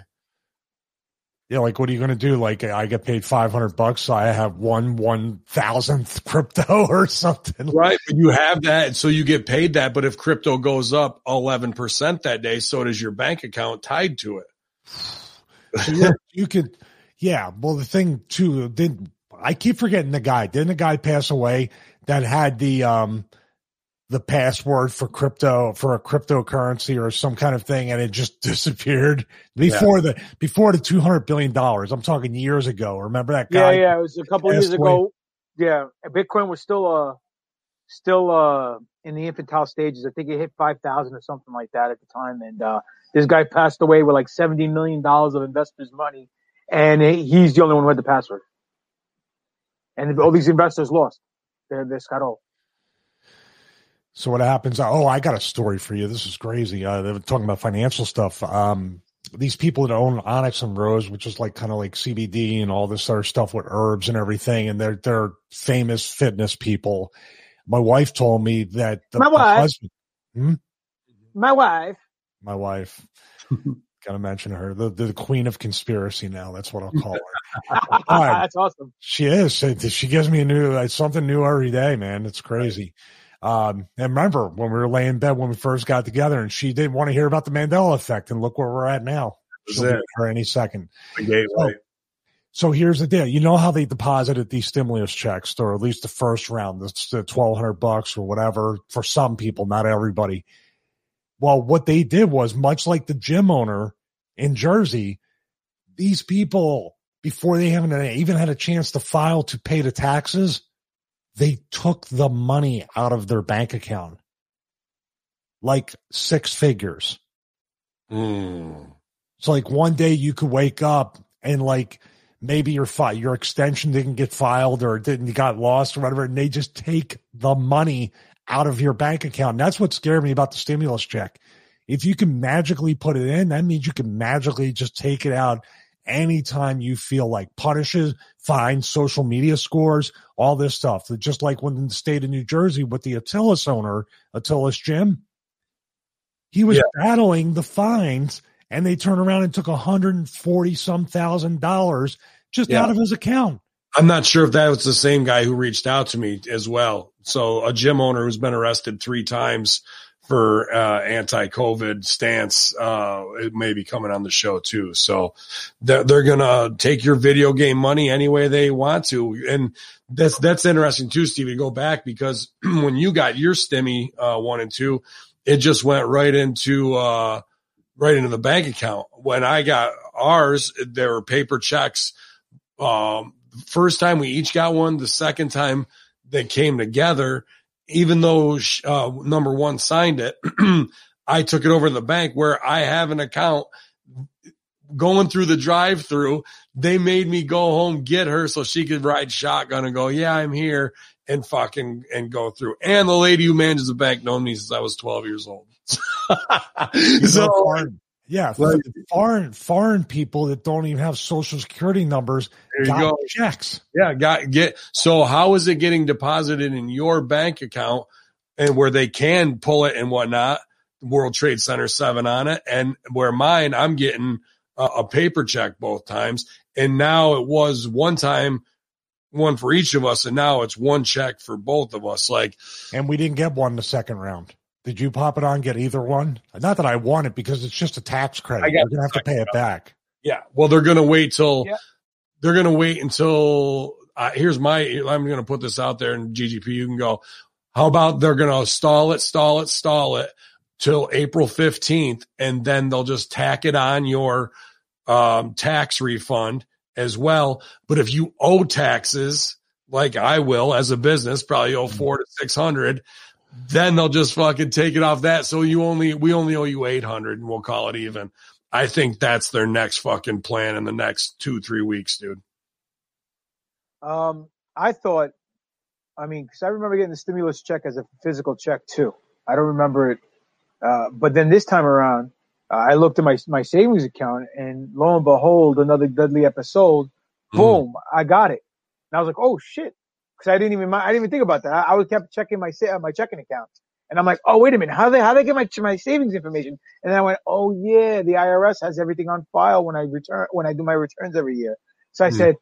C: Yeah, like what are you going to do? Like I get paid five hundred bucks, so I have one one thousandth crypto or something.
B: Right, but you have that, so you get paid that. But if crypto goes up eleven percent that day, so does your bank account tied to it.
C: So you, you could, yeah. Well, the thing too, did I keep forgetting the guy? Didn't the guy pass away that had the um the password for crypto for a cryptocurrency or some kind of thing, and it just disappeared before yeah. the before the two hundred billion dollars? I'm talking years ago. Remember that guy?
D: Yeah, yeah. It was a couple years ago. Away. Yeah, Bitcoin was still uh still uh in the infantile stages. I think it hit five thousand or something like that at the time, and uh this guy passed away with like seventy million dollars of investors' money, and he's the only one who had the password. And all these investors lost their their scuttle.
C: So what happens? Oh, I got a story for you. This is crazy. Uh, they were talking about financial stuff. Um, these people that own Onyx and Rose, which is like kind of like C B D and all this other stuff with herbs and everything, and they're they're famous fitness people. My wife told me that the,
D: my wife,
C: the husband, hmm?
D: my wife,
C: my wife. Gotta mention her, the the queen of conspiracy. Now that's what I'll call her.
D: Right. That's awesome.
C: She is. She gives me a new something new every day, man. It's crazy. Um, and remember when we were laying in bed when we first got together, and she didn't want to hear about the Mandela effect, and look where we're at now. She'll be her any second. So, so here's the deal. You know how they deposited these stimulus checks, or at least the first round, the twelve hundred bucks or whatever for some people, not everybody. Well, what they did was, much like the gym owner in Jersey, these people, before they haven't even had a chance to file to pay the taxes, they took the money out of their bank account. Like six figures.
B: Mm.
C: So like one day you could wake up and like maybe your fi- your extension didn't get filed or didn't got lost or whatever, and they just take the money out of your bank account. And that's what scared me about the stimulus check. If you can magically put it in, that means you can magically just take it out anytime you feel like. Punishes, fines, social media scores, all this stuff. Just like when in the state of New Jersey with the Attilis owner, Attilis Jim, he was yeah. battling the fines, and they turned around and took one hundred forty some thousand dollars just yeah. out of his account.
B: I'm not sure if that was the same guy who reached out to me as well. So a gym owner who's been arrested three times for uh, anti-COVID stance, uh, it may be coming on the show too. So they're, they're going to take your video game money any way they want to. And that's, that's interesting too, Steve, to go back, because when you got your stimmy, uh, one and two, it just went right into, uh, right into the bank account. When I got ours, there were paper checks. Um, first time we each got one, the second time they came together, even though uh, number one signed it, I took it over to the bank where I have an account. Going through the drive through, they made me go home, get her so she could ride shotgun and go, yeah, I'm here, and fucking, and go through. And the lady who manages the bank known me since I was twelve years old. So,
C: foreign, yeah, like, foreign, foreign people that don't even have social security numbers got go. checks.
B: Yeah, got get. So how is it getting deposited in your bank account, and where they can pull it and whatnot? World Trade Center seven on it, and where mine, I'm getting a, a paper check both times, and now it was one time, one for each of us, and now it's one check for both of us. Like,
C: and we didn't get one the second round. Did you pop it on, get either one? Not that I want it, because it's just a tax credit. You're going to have to pay it back.
B: Yeah. Well, they're going to wait till,
D: yeah.
B: they're going to wait until, uh, here's my, I'm going to put this out there, and G G P, you can go, how about they're going to stall it, stall it, stall it till April fifteenth, and then they'll just tack it on your um, tax refund as well. But if you owe taxes, like I will as a business, probably owe four to six hundred, then they'll just fucking take it off that. So you only, we only owe you eight hundred, and we'll call it even. I think that's their next fucking plan in the next two, three weeks, dude.
D: Um, I thought, I mean, cause I remember getting the stimulus check as a physical check too. I don't remember it. Uh, but then this time around, uh, I looked at my, my savings account, and lo and behold, another deadly episode. Boom. Mm. I got it. And I was like, oh shit. Cause I didn't even, I didn't even think about that. I, I was kept checking my, my checking account, and I'm like, oh, wait a minute. How do they, how do they get my, my savings information? And then I went, oh yeah, the I R S has everything on file when I return, when I do my returns every year. So I mm. said,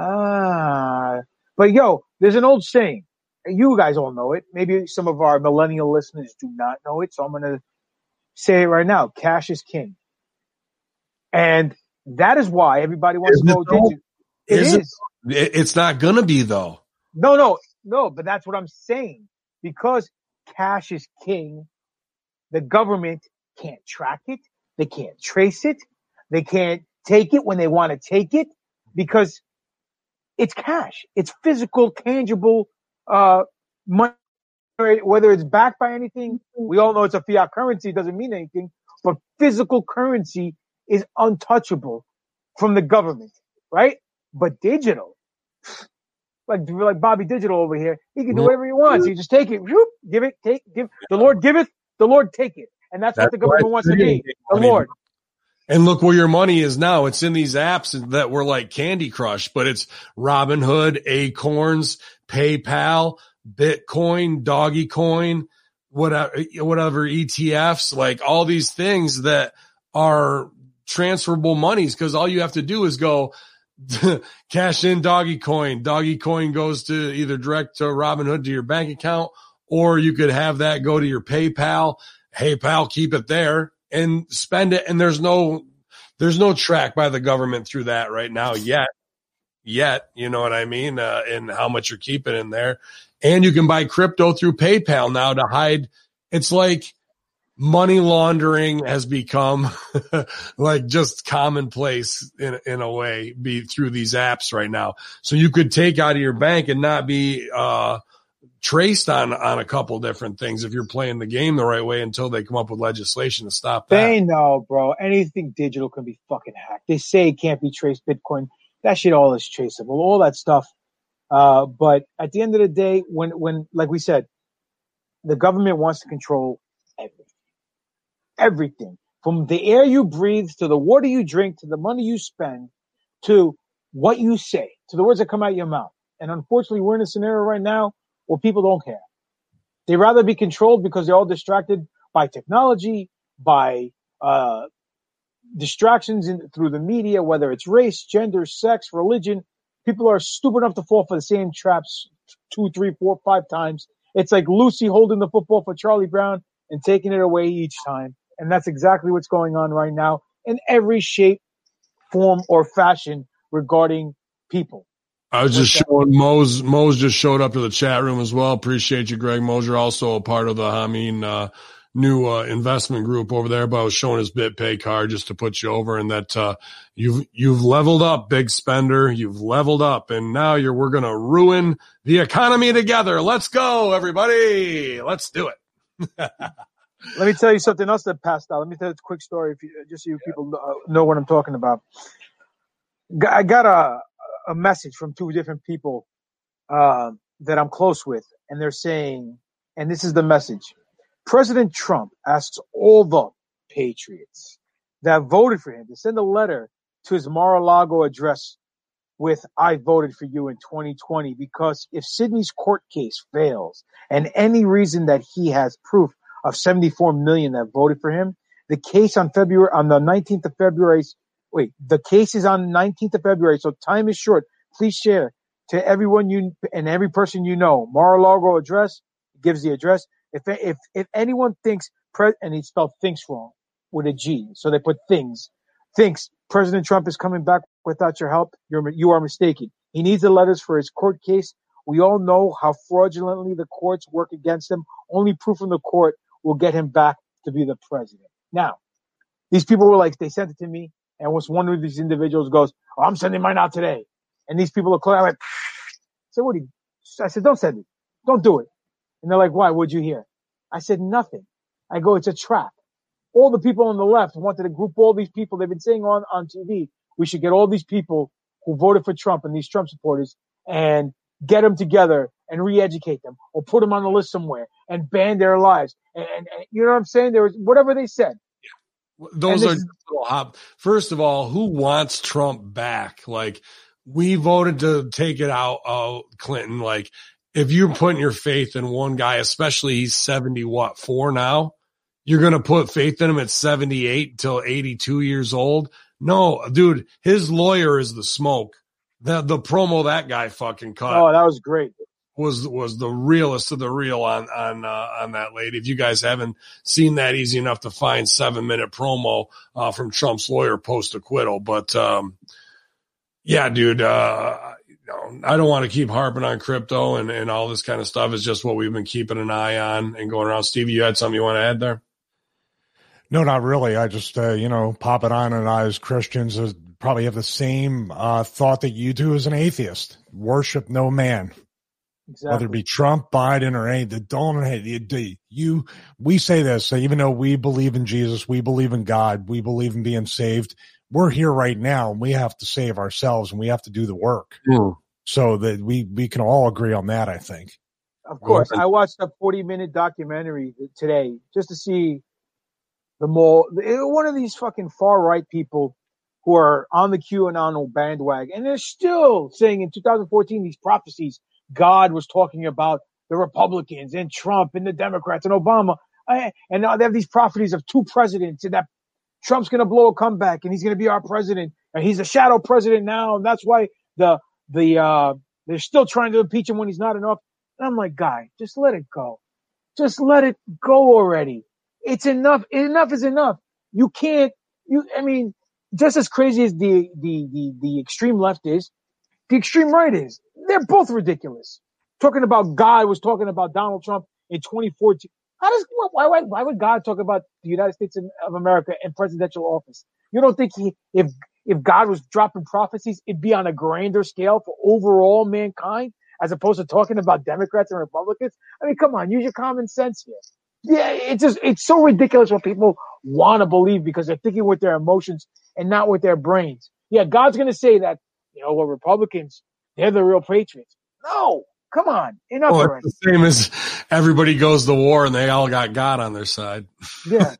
D: ah, but yo, there's an old saying. You guys all know it. Maybe some of our millennial listeners do not know it. So I'm going to say it right now. Cash is king. And that is why everybody wants is to go digital. It is. is.
B: It, it's not going to be though.
D: No, no, no. But that's what I'm saying. Because cash is king, the government can't track it. They can't trace it. They can't take it when they want to take it, because it's cash. It's physical, tangible Uh, money, whether it's backed by anything. We all know it's a fiat currency. It doesn't mean anything, but physical currency is untouchable from the government, right? But digital, like, like Bobby Digital over here, he can do whatever he wants. He just take it, whoop, give it, take, give. The Lord giveth, the Lord take it. And that's, that's what the government wants to be. The Lord.
B: And look where your money is now. It's in these apps that were like Candy Crush, but it's Robinhood, Acorns, PayPal, Bitcoin, Doggy Coin, whatever, whatever E T Fs, like all these things that are transferable monies. Cause all you have to do is go cash in Doggy Coin. Doggy Coin goes to either direct to Robinhood to your bank account, or you could have that go to your PayPal. Hey, pal, keep it there and spend it. And there's no, there's no track by the government through that right now yet. Yet, you know what I mean? Uh, and how much you're keeping in there. And you can buy crypto through PayPal now to hide. It's like money laundering has become like just commonplace in, in a way be through these apps right now. So you could take out of your bank and not be, uh, traced on, on a couple different things if you're playing the game the right way until they come up with legislation to stop that.
D: They know, bro. Anything digital can be fucking hacked. They say it can't be traced. Bitcoin, that shit all is traceable, all that stuff. Uh, but at the end of the day, when, when, like we said, the government wants to control everything. Everything from the air you breathe to the water you drink to the money you spend to what you say to the words that come out your mouth. And unfortunately, we're in a scenario right now where people don't care. They rather be controlled because they're all distracted by technology, by uh, distractions in, through the media, whether it's race, gender, sex, religion. People are stupid enough to fall for the same traps two, three, four, five times. It's like Lucy holding the football for Charlie Brown and taking it away each time. And that's exactly what's going on right now in every shape, form, or fashion regarding people.
B: I was just showing Mose. Mose just showed up to the chat room as well. Appreciate you, Greg Moser. Also a part of the Hameen uh, new uh, investment group over there. But I was showing his BitPay card just to put you over, and that uh, you've you've leveled up, big spender. You've leveled up, and now you're we're gonna ruin the economy together. Let's go, everybody. Let's do it.
D: Let me tell you something else that passed out. Let me tell you a quick story, if you, just so you yeah. people know what I'm talking about. I got a a message from two different people uh, that I'm close with, and they're saying, and this is the message: President Trump asks all the patriots that voted for him to send a letter to his Mar-a-Lago address with "I voted for you" in twenty twenty, because if Sidney's court case fails and any reason that he has proof of seventy-four million that voted for him, the case on February, on the nineteenth of February, wait, the case is on nineteenth of February, so time is short. Please share to everyone you and every person you know. Mar-a-Lago address, gives the address. If if if anyone thinks, pre- and he spelled thinks wrong with a G, so they put things, thinks President Trump is coming back without your help, you're you are mistaken. He needs the letters for his court case. We all know how fraudulently the courts work against him. Only proof from the court will get him back to be the president. Now, these people were like, they sent it to me, and once one of these individuals goes, oh, I'm sending mine out today. And these people are close. I went, I said, what do you, I said, don't send it. Don't do it. And they're like, why? What'd you hear? I said, nothing. I go, it's a trap. All the people on the left wanted to group all these people. They've been saying on, on T V, we should get all these people who voted for Trump and these Trump supporters and get them together and re-educate them or put them on the list somewhere and ban their lives. And, and, and you know what I'm saying? There was whatever they said.
B: Those are little hop. First of all, who wants Trump back? Like, we voted to take it out of Clinton. Like, if you're putting your faith in one guy, especially he's seventy, what, four now, you're going to put faith in him at seventy-eight till eighty-two years old? No, dude, his lawyer is the smoke. The, the promo that guy fucking cut.
D: Oh, that was great.
B: Was, was the realest of the real on, on, uh, on that lady. If you guys haven't seen that, easy enough to find seven minute promo, uh, from Trump's lawyer post acquittal. But, um, yeah, dude, uh, you know, I don't want to keep harping on crypto and, and all this kind of stuff. It's just what we've been keeping an eye on and going around. Stevie, you had something you want to add there?
C: No, not really. I just, uh, you know, pop it on, and I, as Christians, uh, probably have the same uh, thought that you do as an atheist. Worship no man. Exactly. Whether it be Trump, Biden, or any, don't hate you. We say this, even though we believe in Jesus, we believe in God, we believe in being saved. We're here right now, and we have to save ourselves, and we have to do the work. Mm. So that we, we can all agree on that, I think.
D: Of course. I watched a forty minute documentary today just to see the more, one of these fucking far right people who are on the QAnon bandwagon, and they're still saying in two thousand fourteen, these prophecies, God was talking about the Republicans and Trump and the Democrats and Obama. And now they have these prophecies of two presidents, and that Trump's going to blow a comeback and he's going to be our president, and he's a shadow president now. And that's why the, the, uh, they're still trying to impeach him when he's not enough. And I'm like, guy, just let it go. Just let it go already. It's enough. Enough is enough. You can't, you, I mean, just as crazy as the, the, the, the extreme left is, the extreme right is. They're both ridiculous. Talking about God was talking about Donald Trump in twenty fourteen. How does why why why would God talk about the United States of America in presidential office? You don't think he if if God was dropping prophecies, it'd be on a grander scale for overall mankind, as opposed to talking about Democrats and Republicans? I mean, come on, use your common sense here. Yeah, it's just it's so ridiculous what people want to believe because they're thinking with their emotions and not with their brains. Yeah, God's going to say that, you know, well, Republicans, they're the real patriots. No, come on, enough
B: well,
D: already.
B: It's the same as everybody goes to war and they all got God on their side.
D: Yeah.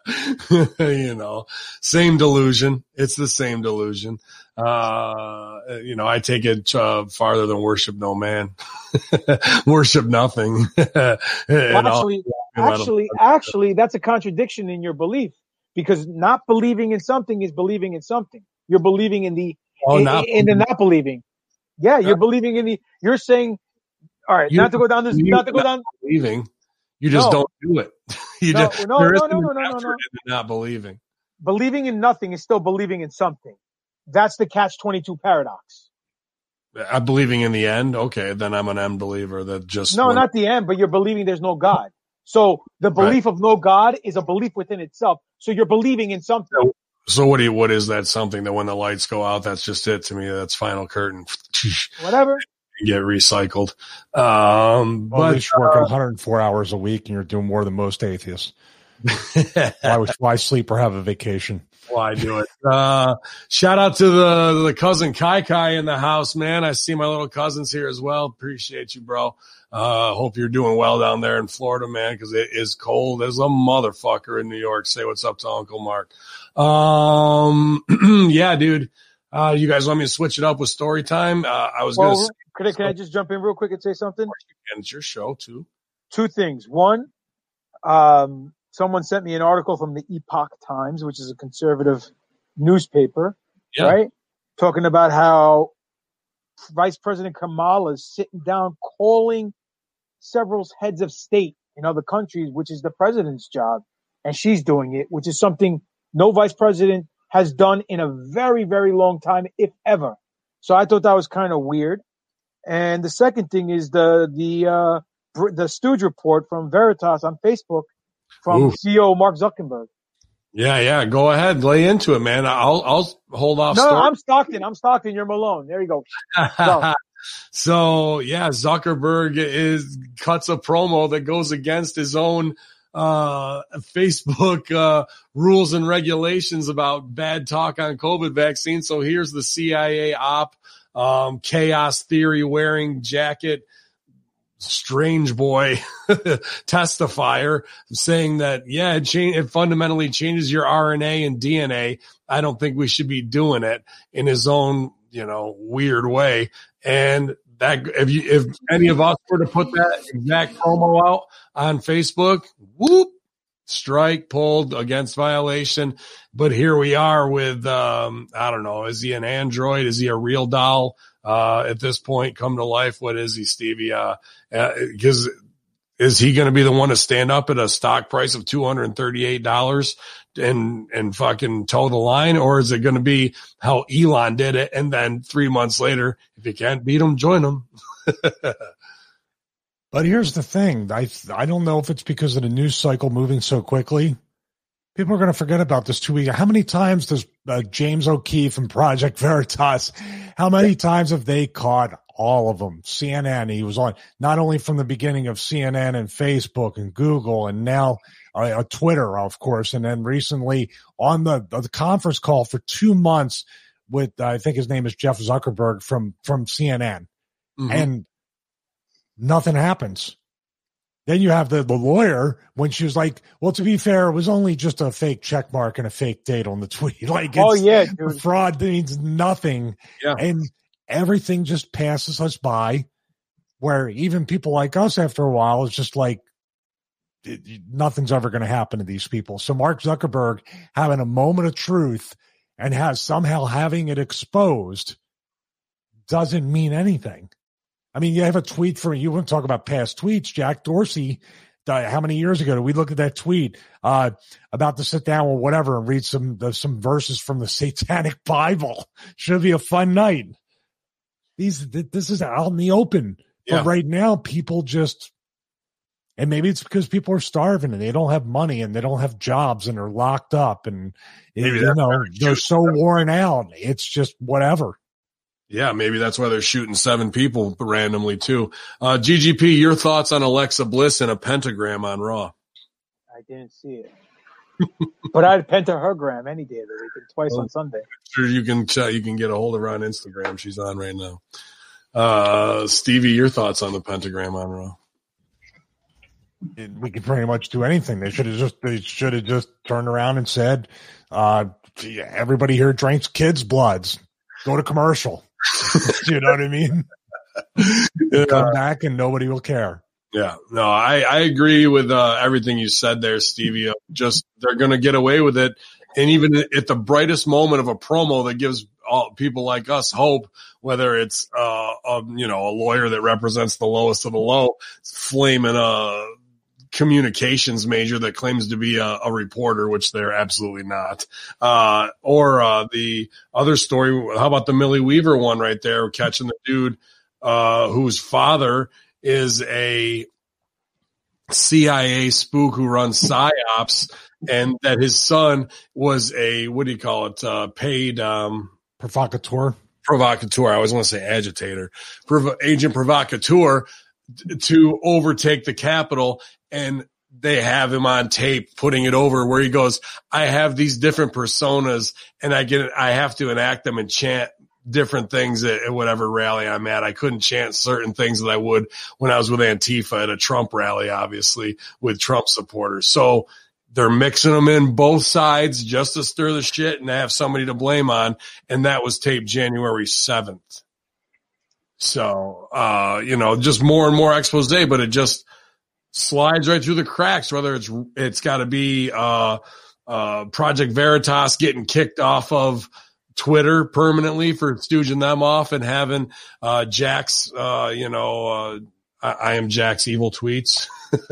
B: You know, same delusion. It's the same delusion. Uh, you know, I take it uh, farther than worship no man, worship nothing.
D: Well, actually, actually, actually, that's a contradiction in your belief because not believing in something is believing in something. You're believing in the
B: oh,
D: in,
B: not
D: in the not believing. Yeah, you're believing in the. You're saying, all right, you, not to go down this, not to go down.
B: Believing, you just
D: no.
B: don't do it. You
D: no,
B: just,
D: no, no, no, no, no, no, no.
B: Not believing.
D: Believing in nothing is still believing in something. That's the catch twenty-two paradox.
B: I'm believing in the end. Okay, then I'm an unbeliever. That just
D: no, not the end, but you're believing there's no God. So the belief right. of no God is a belief within itself. So you're believing in something.
B: So, so what do you? What is that something that when the lights go out, that's just it to me? That's final curtain.
D: Whatever.
B: Get recycled. Um,
C: well,
B: but
C: at least you're working uh, one hundred four hours a week, and you're doing more than most atheists. why, why sleep or have a vacation?
B: Why do it? Uh, shout out to the the cousin Kai Kai in the house, man. I see my little cousins here as well. Appreciate you, bro. Uh, hope you're doing well down there in Florida, man, because it is cold as a motherfucker in New York. Say what's up to Uncle Mark. Um, yeah, dude. Uh, you guys want me to switch it up with story time? Uh, I was
D: well,
B: going to
D: Can I, can I just jump in real quick and say something?
B: And it's your show, too.
D: Two things. One, um, someone sent me an article from the Epoch Times, which is a conservative newspaper, yeah. right? Talking about how Vice President Kamala is sitting down calling several heads of state in other countries, which is the president's job. And she's doing it, which is something no vice president has done in a very, very long time, if ever. So I thought that was kind of weird. And the second thing is the the uh, the Stooge report from Veritas on Facebook from Ooh. C E O Mark Zuckerberg.
B: Yeah, yeah. Go ahead, lay into it, man. I'll I'll hold off.
D: No,
B: story.
D: I'm Stockton. I'm Stockton. You're Malone. There you go. go.
B: So yeah, Zuckerberg is cuts a promo that goes against his own uh Facebook uh rules and regulations about bad talk on COVID vaccine. So here's the C I A op, um chaos theory wearing jacket, strange boy testifier saying that yeah, it, cha- it fundamentally changes your R N A and D N A. I don't think we should be doing it in his own, you know, weird way. And that if you if any of us were to put that exact promo out on Facebook, whoop, strike pulled against violation. But here we are with um I don't know, is he an android? Is he a real doll? Uh at this point, come to life, what is he, Stevie? Uh because uh, is he going to be the one to stand up at a stock price of two hundred thirty-eight dollars and and fucking toe the line, or is it going to be how Elon did it and then three months later, if you can't beat him, join him?
C: But here's the thing. I I don't know if it's because of the news cycle moving so quickly. People are going to forget about this two weeks. How many times does uh, James O'Keefe and Project Veritas, how many times have they caught all of them? C N N, he was on not only from the beginning of C N N and Facebook and Google and now uh, Twitter, of course, and then recently on the, the conference call for two months with, uh, I think his name is Jeff Zuckerberg from, from C N N. Mm-hmm. And nothing happens. Then you have the, the lawyer when she was like, well, to be fair, it was only just a fake check mark and a fake date on the tweet. Like, it's,
D: oh, yeah, dude.
C: Fraud means nothing.
B: Yeah.
C: And everything just passes us by, where even people like us after a while, it's just like, it, nothing's ever going to happen to these people. So Mark Zuckerberg having a moment of truth and has somehow having it exposed doesn't mean anything. I mean, you have a tweet from, you want to talk about past tweets, Jack Dorsey, uh, how many years ago did we look at that tweet, uh, about to sit down or whatever and read some, the, some verses from the Satanic Bible? Should be a fun night. These, this is out in the open. Yeah. But right now, people just, And maybe it's because people are starving and they don't have money and they don't have jobs and they're locked up and, maybe you know, they're so worn out. It's just whatever.
B: Yeah, maybe that's why they're shooting seven people randomly too. Uh, G G P, your thoughts on Alexa Bliss and a pentagram on Raw?
D: I didn't see it. But I'd pentagram any day of the week, twice well, on Sunday.
B: Sure, you can uh, you can get a hold of her on Instagram. She's on right now. Uh, Stevie, your thoughts on the pentagram on Raw?
C: We could pretty much do anything. They should have just they should have just turned around and said, uh, everybody here drinks kids' bloods. Go to commercial. You know what I mean? Yeah. Come back and nobody will care.
B: Yeah, no, I, I agree with uh, everything you said there, Stevie. Just they're going to get away with it. And even at the brightest moment of a promo that gives all people like us hope, whether it's, uh, a, you know, a lawyer that represents the lowest of the low, flaming a communications major that claims to be a, a reporter, which they're absolutely not. Uh, or, uh, the other story, how about the Millie Weaver one right there, catching the dude, uh, whose father is a C I A spook who runs PsyOps, and that his son was a, what do you call it, uh, paid, um,
C: provocateur.
B: Provocateur. I always want to say agitator. Prov- agent provocateur to overtake the Capitol, and they have him on tape putting it over where he goes, I have these different personas and I get, I have to enact them and chant different things at, at whatever rally I'm at. I couldn't chant certain things that I would when I was with Antifa at a Trump rally, obviously with Trump supporters. So they're mixing them in both sides just to stir the shit and have somebody to blame on. And that was taped January seventh. So, uh, you know, just more and more expose, but it just slides right through the cracks, whether it's, it's got to be, uh, uh, Project Veritas getting kicked off of Twitter permanently for stooging them off and having, uh, Jack's, uh, you know, uh, I, I am Jack's evil tweets,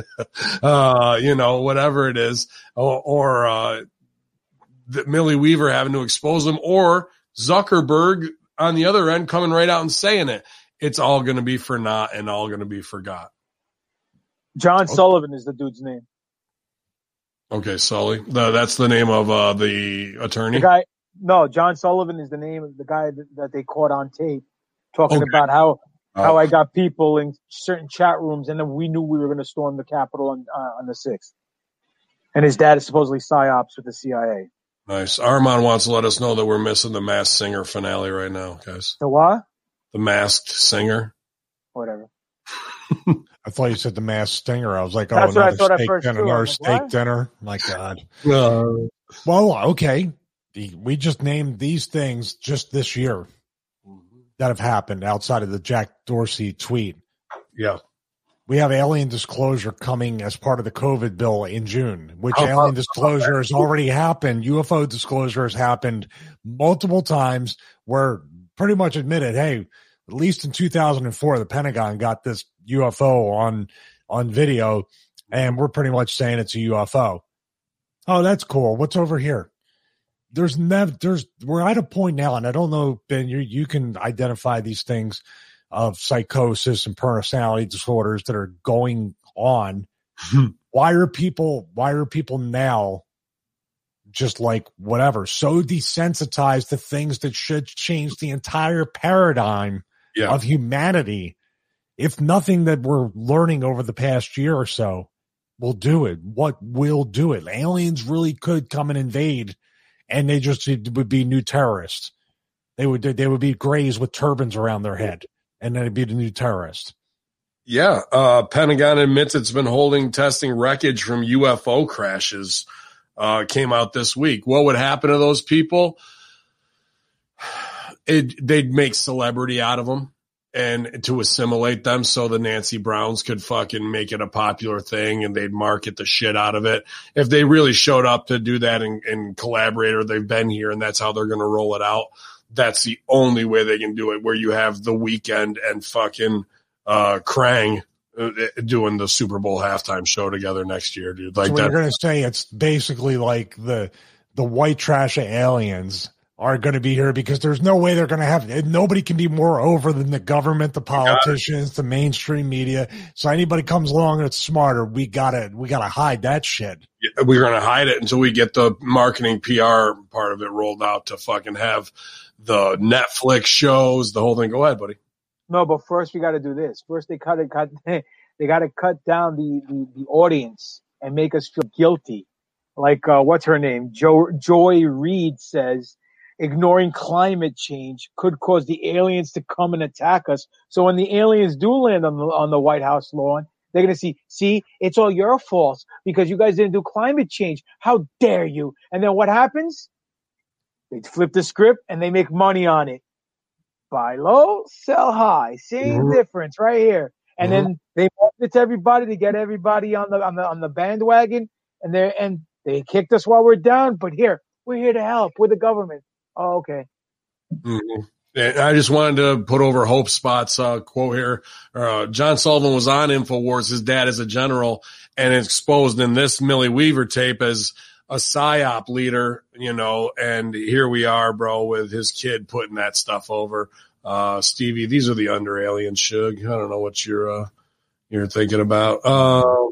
B: uh, you know, whatever it is, or, or, uh, the Millie Weaver having to expose them, or Zuckerberg on the other end coming right out and saying it. It's all going to be for naught and all going to be forgot.
D: John okay. Sullivan is the dude's name.
B: Okay, Sully. The, that's the name of uh, the attorney?
D: The guy, no, John Sullivan is the name of the guy that, that they caught on tape talking okay. about how oh. how I got people in certain chat rooms, and then we knew we were going to storm the Capitol on, uh, on the sixth. And his dad is supposedly PsyOps with the C I A.
B: Nice. Armand wants to let us know that we're missing the Masked Singer finale right now, guys.
D: The what?
B: The Masked Singer.
D: Whatever.
C: I thought you said the Masked Stinger. I was like, oh,
D: That's
C: another
D: what I thought
C: steak
D: at first
C: dinner.
D: too.
C: Another
D: Like,
C: steak
D: what?
C: dinner. My God.
B: Uh,
C: well, okay. We just named these things just this year that have happened outside of the Jack Dorsey tweet.
B: Yeah.
C: We have alien disclosure coming as part of the COVID bill in June, which
B: oh,
C: alien
B: oh,
C: disclosure has already happened. U F O disclosure has happened multiple times where pretty much admitted, hey, at least in two thousand four, the Pentagon got this U F O on, on video, and we're pretty much saying it's a U F O. Oh, that's cool. What's over here? There's never, there's, we're at a point now, and I don't know, Ben, you, you can identify these things of psychosis and personality disorders that are going on. Why are people, why are people now just like whatever, so desensitized to things that should change the entire paradigm yeah. of humanity? If nothing that we're learning over the past year or so will do it, what will do it? Aliens really could come and invade, and they just would be new terrorists. They would, they would be grays with turbans around their head, and then it'd be the new terrorist.
B: Yeah. Uh, Pentagon admits it's been holding testing wreckage from U F O crashes. Uh, came out this week. What would happen to those people? It, they'd make celebrity out of them and to assimilate them so the Nancy Browns could fucking make it a popular thing, and they'd market the shit out of it. If they really showed up to do that and, and collaborate, or they've been here and that's how they're going to roll it out, that's the only way they can do it, where you have The Weeknd and fucking uh, Krang doing the Super Bowl halftime show together next year, dude. Like
C: so
B: that.
C: You're going to say it's basically like the the white trash of aliens are going to be here because there's no way they're going to have it. Nobody can be more over than the government, the politicians, the mainstream media. So anybody comes along that's smarter, we gotta, we gotta hide that shit.
B: Yeah, we're going to hide it until we get the marketing P R part of it rolled out to fucking have the Netflix shows, the whole thing. Go ahead, buddy.
D: No, but first we got to do this. First they cut it, cut, they got to cut down the, the, the audience and make us feel guilty. Like, uh, what's her name? Jo- Joy Reid says, ignoring climate change could cause the aliens to come and attack us. So when the aliens do land on the, on the White House lawn, they're going to see, see, it's all your fault because you guys didn't do climate change. How dare you? And then what happens? They flip the script and they make money on it. Buy low, sell high. Same mm-hmm. difference right here. And mm-hmm. then they market to everybody to get everybody on the, on the, on the bandwagon. And they and they kicked us while we're down. But here, we're here to help. We're the government. Oh, okay.
B: Mm-hmm. And I just wanted to put over Hope Spot's uh, quote here. Uh, John Sullivan was on InfoWars. His dad is a general and exposed in this Millie Weaver tape as a PSYOP leader, you know, and here we are, bro, with his kid putting that stuff over. Uh, Stevie, these are the under aliens, Shug. I don't know what you're, uh, you're thinking about. Uh,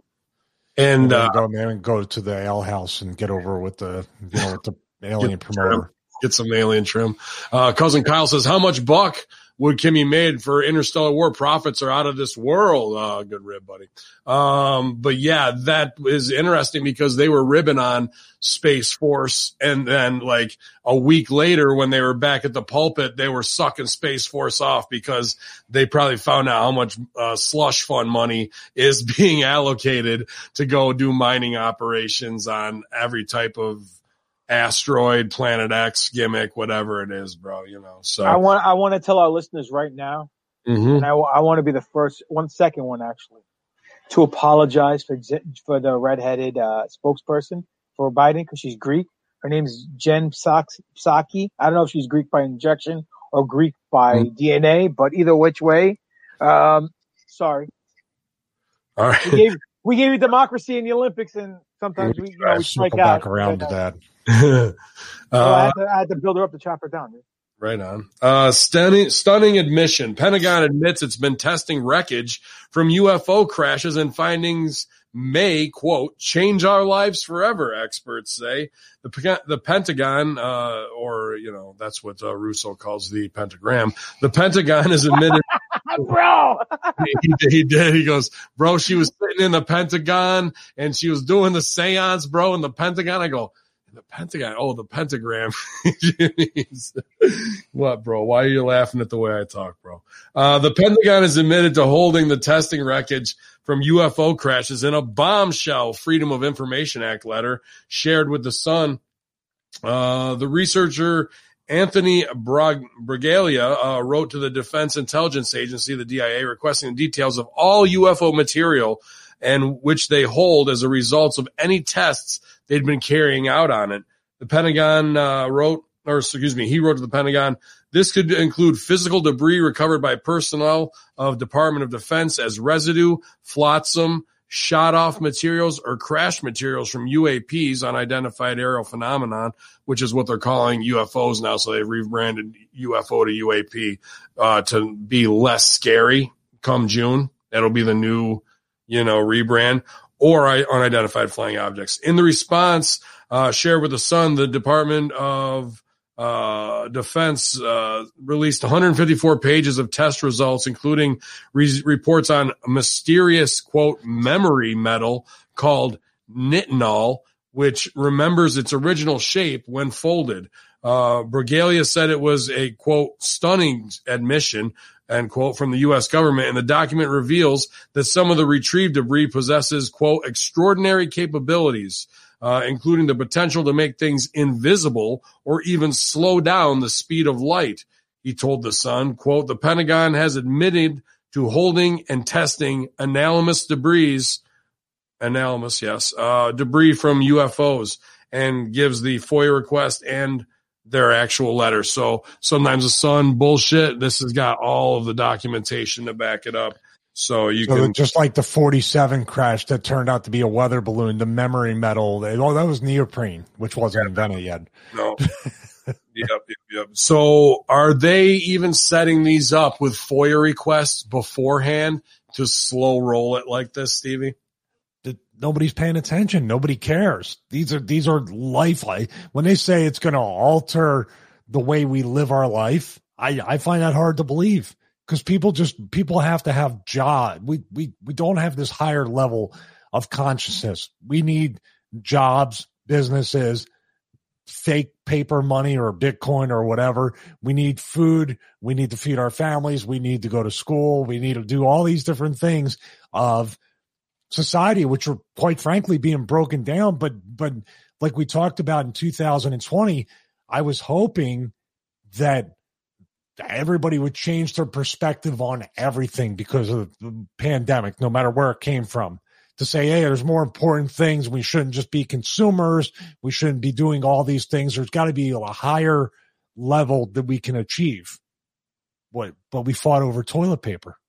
B: and, uh,
C: go, man, go to the ale house and get over with the, you know, with the alien promoter.
B: Get some alien trim. Uh, Cousin Kyle says, how much buck would Kimmy made for Interstellar War? Profits are out of this world. Uh, good rib, buddy. Um, but yeah, that is interesting because they were ribbing on Space Force. And then like a week later when they were back at the pulpit, they were sucking Space Force off because they probably found out how much uh, slush fund money is being allocated to go do mining operations on every type of asteroid, Planet X gimmick, whatever it is, bro, you know. So
D: I want I want to tell our listeners right now, mm-hmm. and I, I want to be the first, one second one actually, to apologize for for the redheaded uh, spokesperson for Biden because she's Greek. Her name's Jen Psaki. I don't know if she's Greek by injection or Greek by mm-hmm. D N A, but either which way, um, sorry.
B: All right.
D: We gave, we gave you democracy in the Olympics, and sometimes we, you know, we strike
C: Circle
D: out.
C: back around to that.
B: uh,
D: so I, had to, I had to build her up to chop her down. Dude.
B: Right on. Uh, stunning, stunning admission. Pentagon admits it's been testing wreckage from U F O crashes and findings may, quote, change our lives forever, experts say. The, the Pentagon, uh, or, you know, that's what uh, Russo calls the pentagram. The Pentagon has admitted.
D: Bro!
B: he, he did. He goes, bro, she was sitting in the Pentagon and she was doing the seance, bro, in the Pentagon. I go, the Pentagon. Oh, the pentagram. What, bro? Why are you laughing at the way I talk, bro? Uh, the Pentagon is admitted to holding the testing wreckage from U F O crashes in a bombshell Freedom of Information Act letter shared with the Sun. Uh, the researcher Anthony Bragalia uh, wrote to the Defense Intelligence Agency, the D I A, requesting the details of all U F O material and which they hold as a result of any tests they'd been carrying out on it. The Pentagon uh, wrote, or excuse me, he wrote to the Pentagon, this could include physical debris recovered by personnel of Department of Defense as residue, flotsam, shot-off materials, or crash materials from U A Ps, unidentified aerial phenomenon, which is what they're calling U F Os now, so they've rebranded U F O to U A P uh, to be less scary come June. That'll be the new, you know, rebrand. Or unidentified flying objects. In the response uh, shared with the Sun, the Department of uh, Defense uh, released one hundred fifty-four pages of test results, including re- reports on a mysterious, quote, memory metal called nitinol, which remembers its original shape when folded. Uh, Bragalia said it was a, quote, stunning admission, end quote, from the U S government, and the document reveals that some of the retrieved debris possesses, quote, extraordinary capabilities, uh, including the potential to make things invisible or even slow down the speed of light. He told the Sun, quote, the Pentagon has admitted to holding and testing anomalous debris, anomalous, yes, uh, debris from U F Os, and gives the FOIA request and their actual letter. So sometimes the Sun bullshit. This has got all of the documentation to back it up. So you so can
C: just like the forty-seven crash that turned out to be a weather balloon, the memory metal. Oh, that was neoprene, which wasn't yeah. invented yet.
B: No. yep, yep, yep. So are they even setting these up with FOIA requests beforehand to slow roll it like this, Stevie?
C: Nobody's paying attention. Nobody cares. These are, these are life. When they say it's going to alter the way we live our life, I, I find that hard to believe because people just, people have to have job. We, we, we don't have this higher level of consciousness. We need jobs, businesses, fake paper money or Bitcoin or whatever. We need food. We need to feed our families. We need to go to school. We need to do all these different things of society, which are quite frankly being broken down. But, but like we talked about in two thousand twenty, I was hoping that everybody would change their perspective on everything because of the pandemic, no matter where it came from, to say, hey, there's more important things. We shouldn't just be consumers. We shouldn't be doing all these things. There's got to be a higher level that we can achieve. What, but we fought over toilet paper.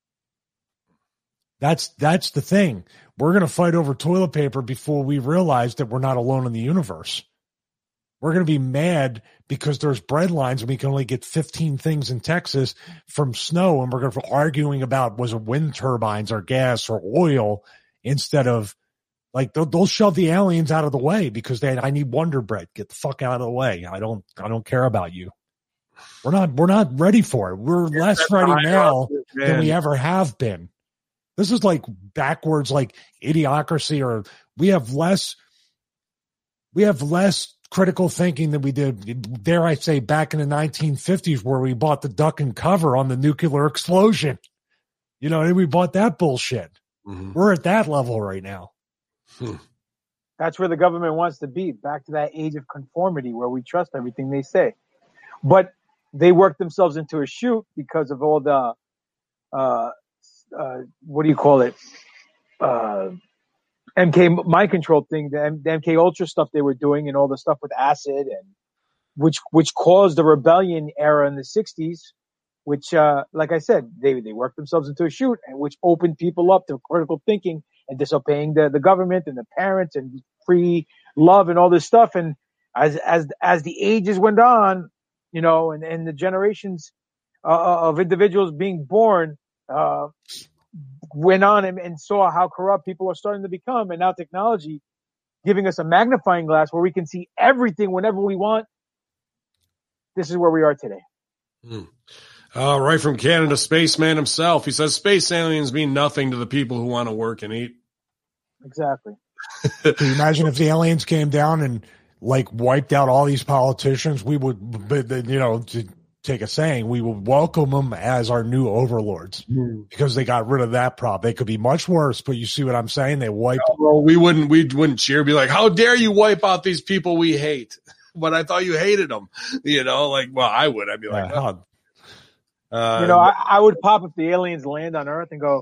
C: That's, that's the thing. We're going to fight over toilet paper before we realize that we're not alone in the universe. We're going to be mad because there's bread lines and we can only get fifteen things in Texas from snow. And we're going to be arguing about, was it wind turbines or gas or oil instead of like, they'll, they'll shove the aliens out of the way because they, I need Wonder Bread. Get the fuck out of the way. I don't, I don't care about you. We're not, we're not ready for it. We're less ready now than we ever have been. This is like backwards, like idiocracy, or we have less, we have less critical thinking than we did, dare I say, back in the nineteen fifties where we bought the duck and cover on the nuclear explosion. You know, we bought that bullshit. Mm-hmm. We're at that level right now.
D: Hmm. That's where the government wants to be, back to that age of conformity where we trust everything they say. But they work themselves into a chute because of all the, uh, Uh, what do you call it? Uh, M K mind control thing, the, M- the M K Ultra stuff they were doing, and all the stuff with acid, and which which caused the rebellion era in the sixties. Which, uh, like I said, they they worked themselves into a chute, and which opened people up to critical thinking and disobeying the, the government and the parents and free love and all this stuff. And as as as the ages went on, you know, and and the generations uh, of individuals being born. Uh, went on and, and saw how corrupt people are starting to become, and now technology giving us a magnifying glass where we can see everything whenever we want. This is where we are today.
B: Mm. Uh, right from Canada, Spaceman himself. He says space aliens mean nothing to the people who want to work and eat.
D: Exactly.
C: Can you imagine if the aliens came down and like wiped out all these politicians? We would, you know, to take a saying, we would welcome them as our new overlords mm. because they got rid of that problem. They could be much worse, but you see what I'm saying? They wiped.
B: No, well, we wouldn't, we wouldn't cheer, be like, how dare you wipe out these people we hate? But I thought you hated them, you know, like, well, I would, I'd be like,
C: yeah,
B: oh. uh,
D: you know, I, I would pop if the aliens land on Earth and go,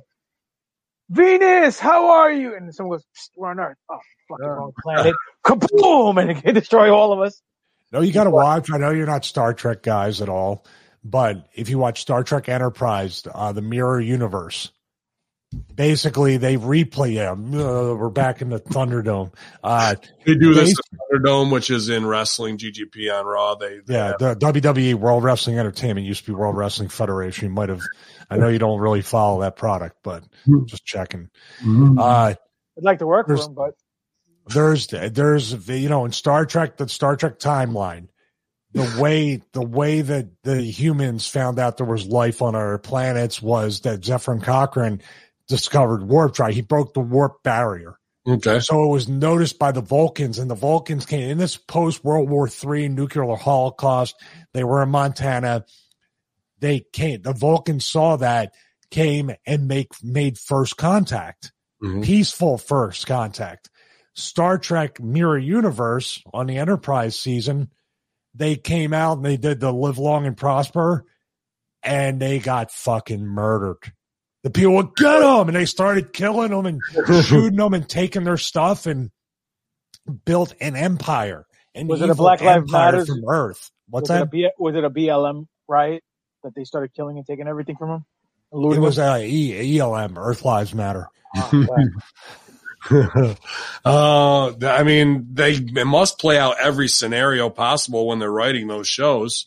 D: Venus, how are you? And someone goes, we're on Earth. Oh, fucking wrong planet. Kaboom! And it can destroy all of us.
C: No, you got to watch. I know you're not Star Trek guys at all, but if you watch Star Trek Enterprise, uh, the Mirror Universe, basically they replay them. Uh, we're back in the Thunderdome. Uh,
B: they do this in Thunderdome, which is in wrestling, G G P on Raw. They, they
C: yeah, the W W E, World Wrestling Entertainment, used to be World Wrestling Federation. You might have, I know you don't really follow that product, but just checking.
D: Mm-hmm. Uh, I'd like to work for them, but.
C: There's, there's, you know, in Star Trek, the Star Trek timeline, the way, the way that the humans found out there was life on our planets was that Zefram Cochrane discovered warp drive. He broke the warp barrier.
B: Okay.
C: So it was noticed by the Vulcans, and the Vulcans came in this post World War Three nuclear holocaust. They were in Montana. They came, the Vulcans saw that, came and make, made first contact, mm-hmm. peaceful first contact. Star Trek Mirror Universe on the Enterprise season, they came out and they did the Live Long and Prosper, and they got fucking murdered. The people would get them, and they started killing them and shooting them and taking their stuff and built an empire. An
D: was it a Black Lives Matter
C: from Earth? What's
D: was
C: that?
D: It a B, was it a B L M riot that they started killing and taking everything from them?
C: It was a E L M, Earth Lives Matter. Oh,
B: uh, I mean, they, they must play out every scenario possible when they're writing those shows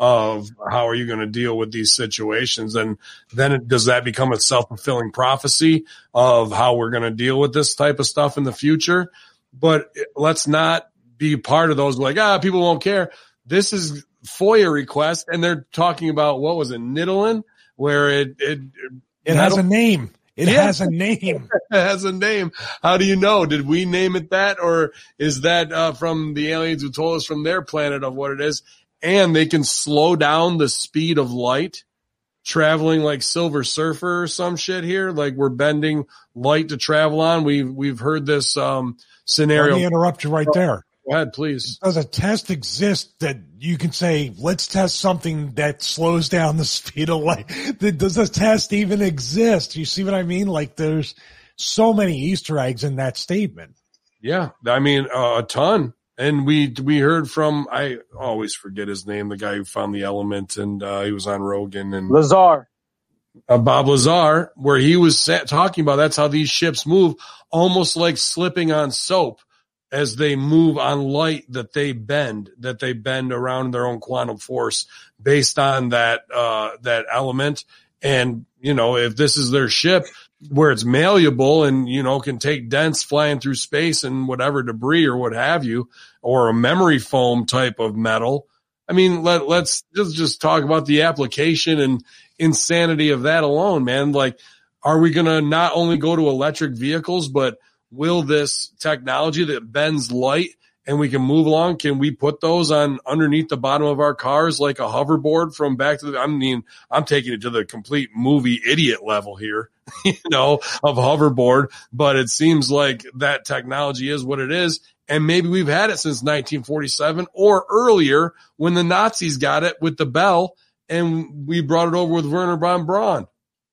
B: of how are you going to deal with these situations. And then it, does that become a self-fulfilling prophecy of how we're going to deal with this type of stuff in the future? But let's not be part of those like, ah, people won't care. This is FOIA request. And they're talking about, what was it, Nidolan, where it, it,
C: it has a name. It yeah. has a name.
B: It has a name. How do you know? Did we name it that? Or is that uh, from the aliens who told us from their planet of what it is? And they can slow down the speed of light, traveling like Silver Surfer or some shit here. Like we're bending light to travel on. We've, we've heard this um, scenario.
C: Let me interrupt you right there.
B: Go ahead, please.
C: Does a test exist that you can say, let's test something that slows down the speed of light? Does a test even exist? You see what I mean? Like there's so many Easter eggs in that statement.
B: Yeah. I mean, uh, a ton. And we, we heard from, I always forget his name, the guy who found the element, and uh, he was on Rogan and
D: Lazar.
B: Uh, Bob Lazar, where he was sat, talking about that's how these ships move, almost like slipping on soap as they move on light that they bend, that they bend around their own quantum force based on that, uh, that element. And, you know, if this is their ship where it's malleable and, you know, can take dents flying through space and whatever debris or what have you, or a memory foam type of metal. I mean, let, let's just, just talk about the application and insanity of that alone, man. Like, are we going to not only go to electric vehicles, but will this technology that bends light and we can move along, can we put those on underneath the bottom of our cars like a hoverboard from Back to the, I mean, I'm taking it to the complete movie idiot level here, you know, of hoverboard, but it seems like that technology is what it is. And maybe we've had it since nineteen forty-seven or earlier when the Nazis got it with the Bell and we brought it over with Werner von Braun.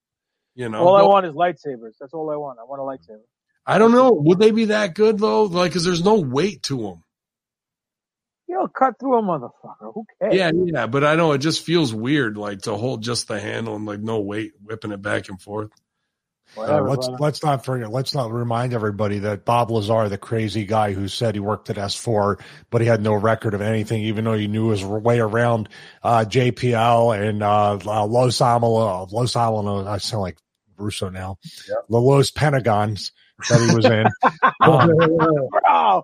B: You know,
D: all I want is lightsabers. That's all I want. I want a lightsaber.
B: I don't know. Would they be that good though? Like, cause there's no weight to them.
D: You'll cut through a motherfucker. Who cares?
B: Yeah, yeah, but I know it just feels weird, like to hold just the handle and like no weight, whipping it back and forth.
C: Whatever, uh, let's brother. let's not forget. Let's not remind everybody that Bob Lazar, the crazy guy who said he worked at S four, but he had no record of anything, even though he knew his way around uh, J P L and uh, Los Alamos. Los Alamos. I sound like Russo now. Yep. The Los Pentagons that he was in. um,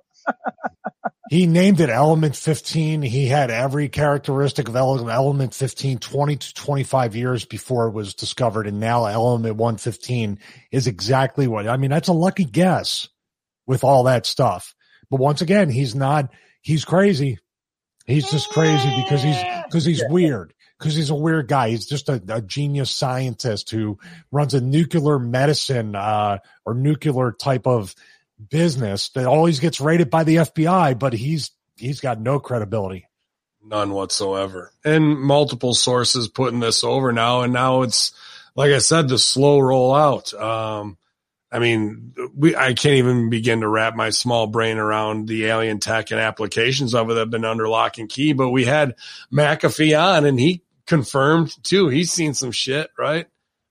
C: he named it Element fifteen. He had every characteristic of Element fifteen twenty to twenty-five years before it was discovered. And now Element one fifteen is exactly what, I mean, that's a lucky guess with all that stuff. But once again, he's not, he's crazy. He's just crazy because he's, because he's weird. Because he's a weird guy. He's just a, a genius scientist who runs a nuclear medicine uh, or nuclear type of business that always gets raided by the F B I, but he's he's got no credibility.
B: None whatsoever. And multiple sources putting this over now, and now it's, like I said, the slow rollout. Um, I mean, we I can't even begin to wrap my small brain around the alien tech and applications of it that have been under lock and key, but we had McAfee on, and he confirmed too. He's seen some shit, right?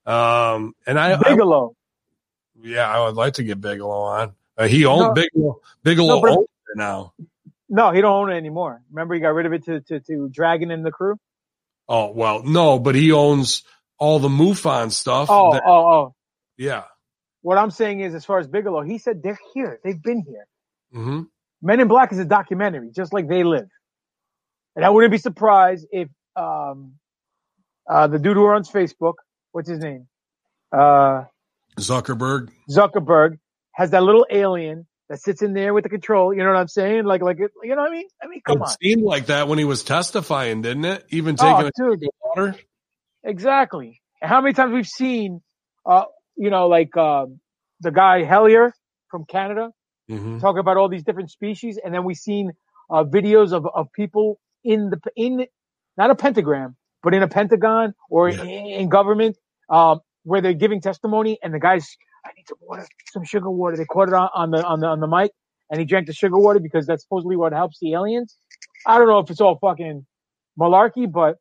B: Um, and I,
D: Bigelow.
B: I, yeah, I would like to get Bigelow on. Uh, he owned no, Bigelow. Bigelow no, owns it now.
D: No, he don't own it anymore. Remember, he got rid of it to to, to Dragon and the Crew.
B: Oh well, no, but he owns all the MUFON stuff.
D: Oh,
B: that,
D: oh, oh.
B: Yeah.
D: What I'm saying is, as far as Bigelow, he said they're here. They've been here.
B: Mm-hmm.
D: Men in Black is a documentary, just like They Live. And I wouldn't be surprised if um. Uh, the dude who runs Facebook, what's his name? Uh,
B: Zuckerberg.
D: Zuckerberg has that little alien that sits in there with the control. You know what I'm saying? Like, like, it, you know what I mean? I mean, come
B: it
D: on.
B: It seemed like that when he was testifying, didn't it? Even taking
D: oh,
B: a drink of water.
D: Exactly. And how many times we've seen, uh, you know, like, uh, the guy Hellier from Canada
B: mm-hmm.
D: talk about all these different species. And then we've seen, uh, videos of, of people in the, in, not a pentagram, but in a Pentagon or yeah. in, in government, um, where they're giving testimony and the guy's, I need some water, some sugar water. They caught it on, on the, on the, on the mic and he drank the sugar water because that's supposedly what helps the aliens. I don't know if it's all fucking malarkey, but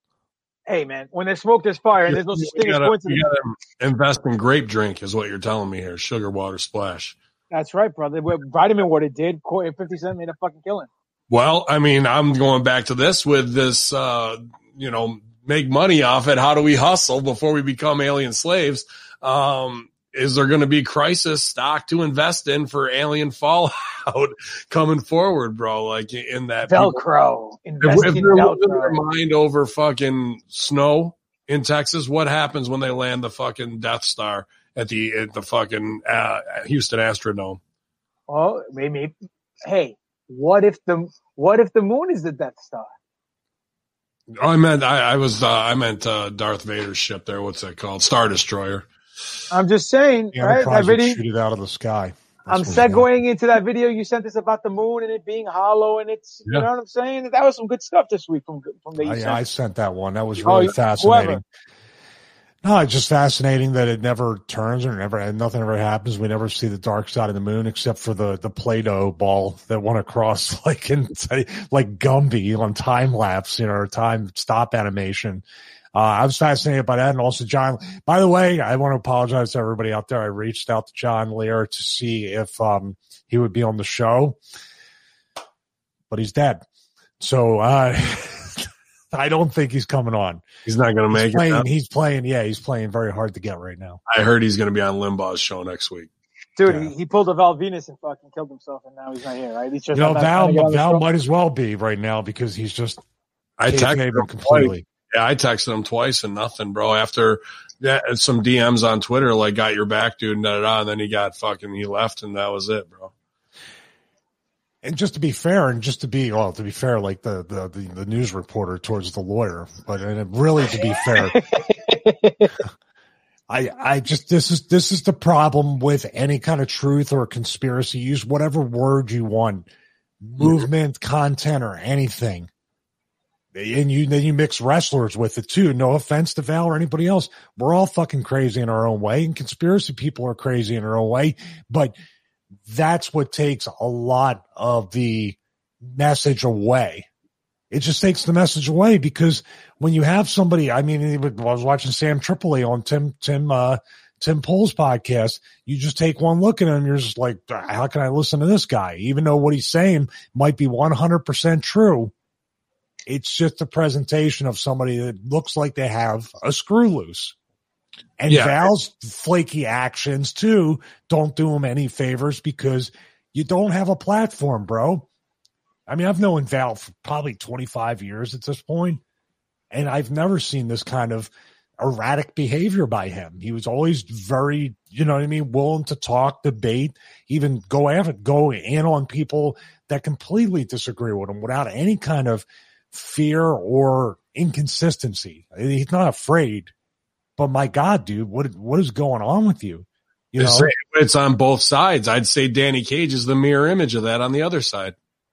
D: hey man, when there's smoke, there's fire and there's no such thing as coincidence.
B: You gotta invest in grape drink is what you're telling me here. Sugar water splash.
D: That's right, brother. Vitamin Water did. fifty Cent made a fucking killing.
B: Well, I mean, I'm going back to this with this, uh, you know, make money off it. How do we hustle before we become alien slaves? Um, is there going to be crisis stock to invest in for alien fallout coming forward, bro? Like in that
D: Velcro.
B: People, if, if they're losing their mind over fucking snow in Texas, what happens when they land the fucking Death Star at the at the fucking uh, Houston Astrodome?
D: Oh, maybe. Hey, what if the what if the moon is the Death Star?
B: Oh, I meant I, I was uh, I meant uh, Darth Vader's ship there. What's that called? Star Destroyer.
D: I'm just saying,
C: the
D: right? That video,
C: shoot it out of the sky.
D: That's I'm segueing into that video you sent us about the moon and it being hollow, and it's yeah. you know what I'm saying. That was some good stuff this week from from the.
C: I, sent. I sent that one. That was really oh, fascinating. Whoever. No, it's just fascinating that it never turns or never, and nothing ever happens. We never see the dark side of the moon except for the, the Play-Doh ball that went across like in, like Gumby on time lapse, you know, or time stop animation. Uh, I was fascinated by that. And also John, by the way, I want to apologize to everybody out there. I reached out to John Lear to see if, um, he would be on the show, but he's dead. So, uh, I don't think he's coming on.
B: He's not going to make
C: playing,
B: it.
C: He's playing. Yeah, he's playing very hard to get right now.
B: I heard he's going to be on Limbaugh's show next week.
D: Dude, yeah. he, he pulled a Val Venus and fucking killed himself, and now he's not here, right? He's just
C: you know, Val, Val might as well be right now because he's just
B: I texted him completely. Twice. Yeah, I texted him twice and nothing, bro. After yeah, some D Ms on Twitter, like, got your back, dude, and da da da. And then he got fucking, he left, and that was it, bro.
C: And just to be fair, and just to be, well, to be fair, like the, the, the, the news reporter towards the lawyer, but and really to be fair, I, I just, this is, this is the problem with any kind of truth or conspiracy. Use whatever word you want, movement, content, or anything. And you, then you mix wrestlers with it too. No offense to Val or anybody else. We're all fucking crazy in our own way, and conspiracy people are crazy in their own way, but that's what takes a lot of the message away. It just takes the message away because when you have somebody, I mean, I was watching Sam Tripoli on Tim, Tim, uh, Tim Pool's podcast. You just take one look at him. You're just like, how can I listen to this guy? Even though what he's saying might be one hundred percent true. It's just a presentation of somebody that looks like they have a screw loose. And yeah. Val's flaky actions too don't do him any favors because you don't have a platform, bro. I mean, I've known Val for probably twenty-five years at this point, and I've never seen this kind of erratic behavior by him. He was always very, you know what I mean, willing to talk, debate, even go after, go in on people that completely disagree with him without any kind of fear or inconsistency. He's not afraid. But my God, dude, what what is going on with you? You know,
B: it's on both sides. I'd say Danny Cage is the mirror image of that on the other side.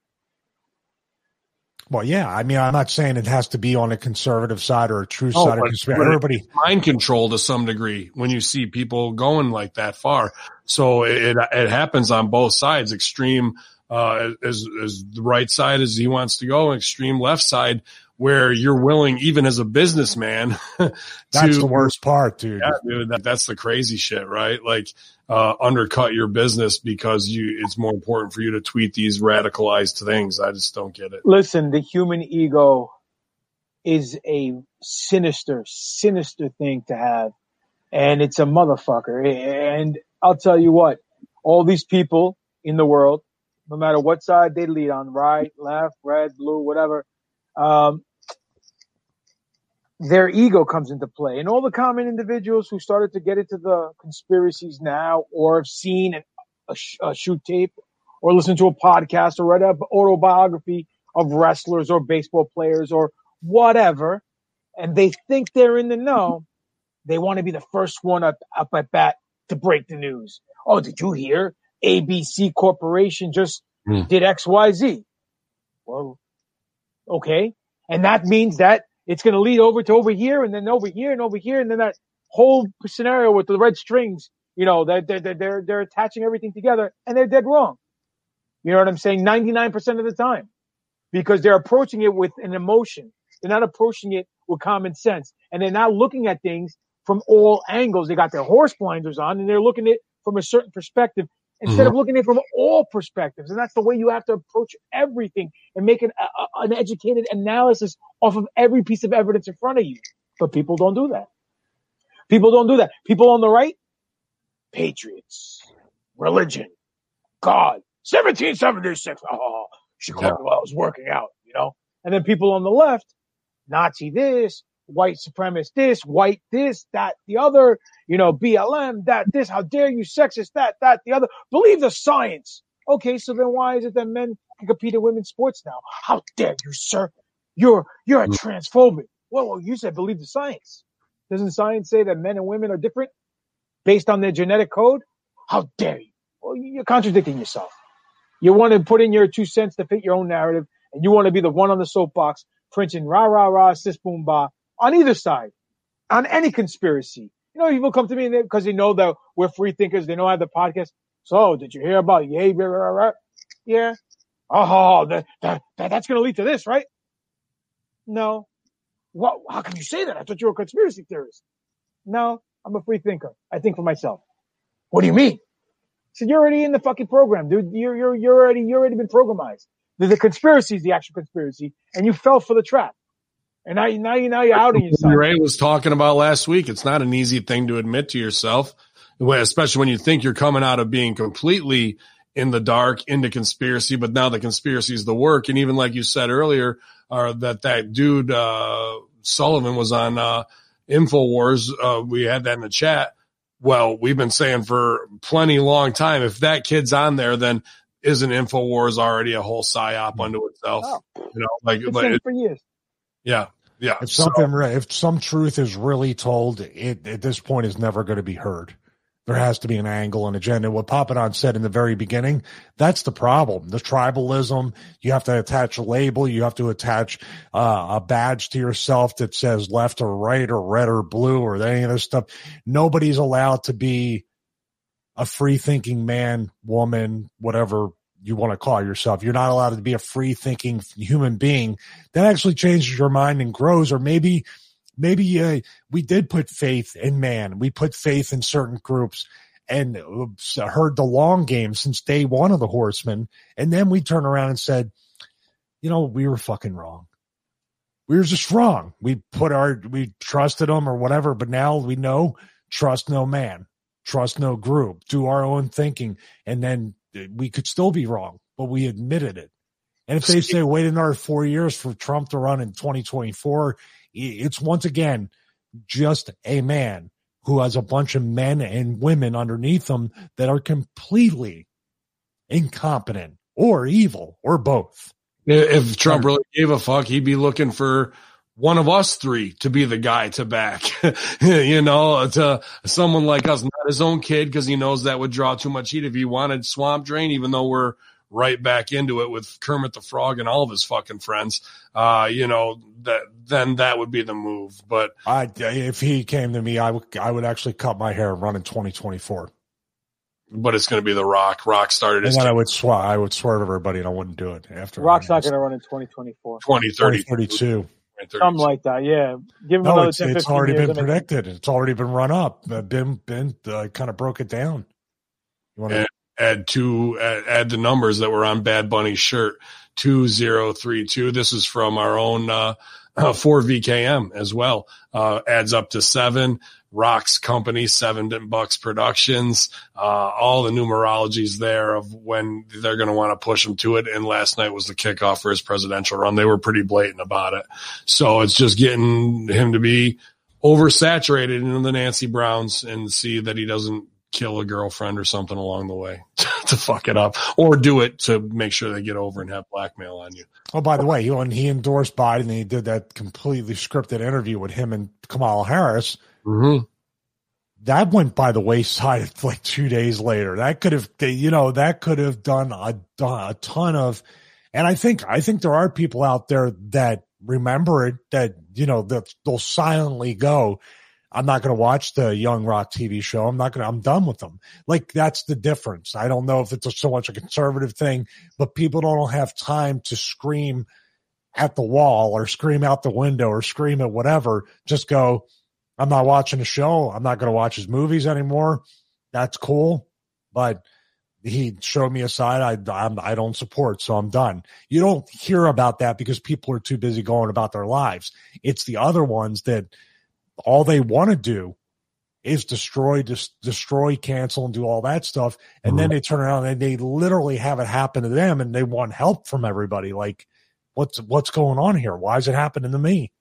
C: Well, yeah. I mean, I'm not saying it has to be on a conservative side or a true oh, side. But, of but everybody
B: mind control to some degree when you see people going like that far. So it it happens on both sides. Extreme uh, as as the right side as he wants to go, extreme left side, where you're willing, even as a businessman, to,
C: that's the worst part, dude.
B: Yeah, dude, that, that's the crazy shit, right? Like, uh, undercut your business because you, it's more important for you to tweet these radicalized things. I just don't get it.
D: Listen, the human ego is a sinister, sinister thing to have. And it's a motherfucker. And I'll tell you what, all these people in the world, no matter what side they lead on, right, left, red, blue, whatever, Um, their ego comes into play. And all the common individuals who started to get into the conspiracies now, or have seen a, a shoot tape, or listen to a podcast, or read an autobiography of wrestlers or baseball players or whatever, and they think they're in the know, they want to be the first one up, up at bat to break the news. Oh, did you hear? A B C Corporation just mm. did X Y Z. Well, okay. And that means that it's going to lead over to over here and then over here and over here. And then that whole scenario with the red strings, you know, they're, they're, they're, they're attaching everything together and they're dead wrong. You know what I'm saying? ninety-nine percent of the time, because they're approaching it with an emotion. They're not approaching it with common sense, and they're not looking at things from all angles. They got their horse blinders on and they're looking at it from a certain perspective. instead
B: mm-hmm.
D: of looking at it from all perspectives. And that's the way you have to approach everything and make an, a, an educated analysis off of every piece of evidence in front of you. But people don't do that. People don't do that. People on the right, patriots, religion, God, seventeen seventy-six. Oh, she called me while I was working out, you know? And then people on the left, Nazi this, white supremacist this, white this, that, the other, you know, B L M, that, this, how dare you, sexist, that, that, the other. Believe the science. Okay, so then why is it that men can compete in women's sports now? How dare you, sir? You're, you're a transphobic. Well, well, you said believe the science. Doesn't science say that men and women are different based on their genetic code? How dare you? Well, you're contradicting yourself. You want to put in your two cents to fit your own narrative, and you want to be the one on the soapbox, preaching rah, rah, rah, sis, boom, bah, on either side, on any conspiracy. You know, people come to me because they know that we're free thinkers. They know I have the podcast. So, did you hear about yay, rah, rah, rah? Yeah. Oh, that, that, that that's going to lead to this, right? No. What? How can you say that? I thought you were a conspiracy theorist. No, I'm a free thinker. I think for myself. What do you mean? I said, you're already in the fucking program, dude. You're, you're, you're already, you're already been programized. The, the conspiracy is the actual conspiracy, and you fell for the trap. And now, you, now, you, now you're outing yourself.
B: Ray was talking about last week. It's not an easy thing to admit to yourself, especially when you think you're coming out of being completely in the dark into conspiracy, but now the conspiracy is the work. And even like you said earlier, uh, that that dude, uh, Sullivan was on, uh, InfoWars. Uh, we had that in the chat. Well, we've been saying for plenty long time, if that kid's on there, then isn't InfoWars already a whole psyop unto itself? Oh. You know, like,
D: it's
B: like
D: been
B: it,
D: for years.
B: Yeah. Yeah.
C: If something, so, if some truth is really told, it at this point is never going to be heard. There has to be an angle, an agenda. What Papadon said in the very beginning, that's the problem. The tribalism, you have to attach a label. You have to attach uh, a badge to yourself that says left or right or red or blue or any of this stuff. Nobody's allowed to be a free-thinking man, woman, whatever you want to call yourself. You're not allowed to be a free-thinking human being. That actually changes your mind and grows, or maybe Maybe uh, we did put faith in man. We put faith in certain groups and uh, heard the long game since day one of the Horsemen. And then we turn around and said, you know, we were fucking wrong. We were just wrong. We put our, we trusted them or whatever, but now we know trust no man, trust no group, do our own thinking. And then we could still be wrong, but we admitted it. And if they say wait another four years for Trump to run in twenty twenty-four, it's once again just a man who has a bunch of men and women underneath him that are completely incompetent or evil or both.
B: If Trump really gave a fuck, he'd be looking for one of us three to be the guy to back, you know, to someone like us, not his own kid, because he knows that would draw too much heat. If he wanted Swamp Drain, even though we're right back into it with Kermit the Frog and all of his fucking friends, uh, you know, that then that would be the move. But
C: I, if he came to me, I would, I would actually cut my hair and run in twenty twenty-four.
B: But it's going to be the Rock. Rock started his.
C: And then I would swerve. I would swerve everybody, and I wouldn't do it after.
D: Rock's not going to run in twenty twenty-four.
B: twenty thirty-two.
C: twenty thirty-two.
D: Something like that, yeah. Give him
C: no,
D: another
C: it's,
D: ten,
C: it's already been
D: years
C: predicted. It's already been run up. Uh, Ben, Ben uh, kind of broke it down.
B: You want to add two, add, add the numbers that were on Bad Bunny's shirt, two zero three two. This is from our own uh, uh, four V K M as well. Uh, adds up to seven. Rock's company, Seven Bucks Productions, uh, all the numerologies there of when they're going to want to push him to it. And last night was the kickoff for his presidential run. They were pretty blatant about it. So it's just getting him to be oversaturated in the Nancy Browns and see that he doesn't kill a girlfriend or something along the way to fuck it up, or do it to make sure they get over and have blackmail on you.
C: Oh, by the way, when he endorsed Biden and he did that completely scripted interview with him and Kamala Harris,
B: mm-hmm.
C: that went by the wayside like two days later. That could have, you know, that could have done a, a ton of, and I think, I think there are people out there that remember it, that, you know, that they'll silently go, I'm not going to watch the Young Rock T V show. I'm not going to, I'm done with them. Like, that's the difference. I don't know if it's so much a conservative thing, but people don't have time to scream at the wall or scream out the window or scream at whatever. Just go, I'm not watching the show. I'm not going to watch his movies anymore. That's cool. But he showed me a side I, I'm, I don't support, so I'm done. You don't hear about that because people are too busy going about their lives. It's the other ones that all they want to do is destroy, dis- destroy, cancel, and do all that stuff. And mm-hmm. then they turn around and they literally have it happen to them, and they want help from everybody. Like, what's what's going on here? Why is it happening to me?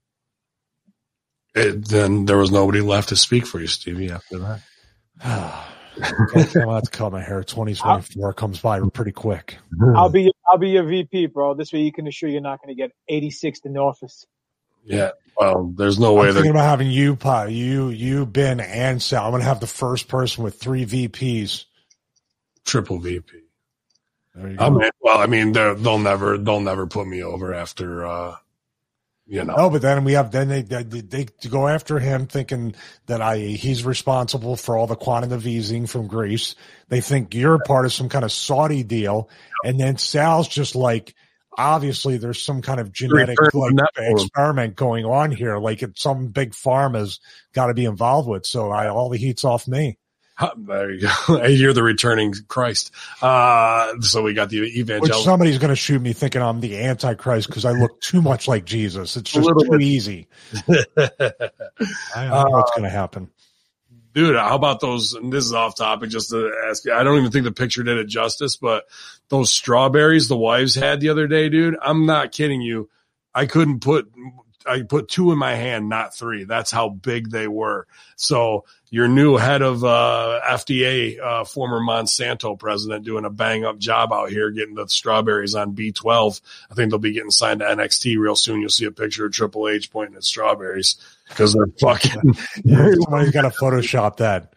B: It, then there was nobody left to speak for you, Stevie, after that.
C: I'm about to cut my hair. twenty twenty-four comes by pretty quick.
D: I'll be I'll be your V P, bro. This way you can assure you're not going to get eighty-sixth in the office.
B: Yeah, well, there's no way.
C: I'm thinking about having you, Pa, you, you, Ben, and Sal. I'm going to have the first person with three V Ps.
B: Triple V P.
C: There you go.
B: I mean, well, I mean, they'll never, they'll never put me over after. uh You know.
C: No, but then we have then they, they they go after him thinking that I he's responsible for all the quantum from Greece. They think you're part of some kind of Saudi deal, and then Sal's just like, obviously there's some kind of genetic like experiment going on here, like it's some big pharma's got to be involved with. So I all the heat's off me.
B: There you go. You're the returning Christ. Uh, so we got the evangelical.
C: Which somebody's going to shoot me thinking I'm the Antichrist because I look too much like Jesus. It's just too bit. easy. I don't know uh, what's going to happen.
B: Dude, how about those, and this is off topic just to ask you, I don't even think the picture did it justice, but those strawberries the wives had the other day, dude, I'm not kidding you. I couldn't put, I put two in my hand, not three. That's how big they were. So your new head of uh, F D A, uh, former Monsanto president, doing a bang up job out here getting the strawberries on B twelve. I think they'll be getting signed to N X T real soon. You'll see a picture of Triple H pointing at strawberries because they're fucking.
C: Yeah, somebody's got to Photoshop that.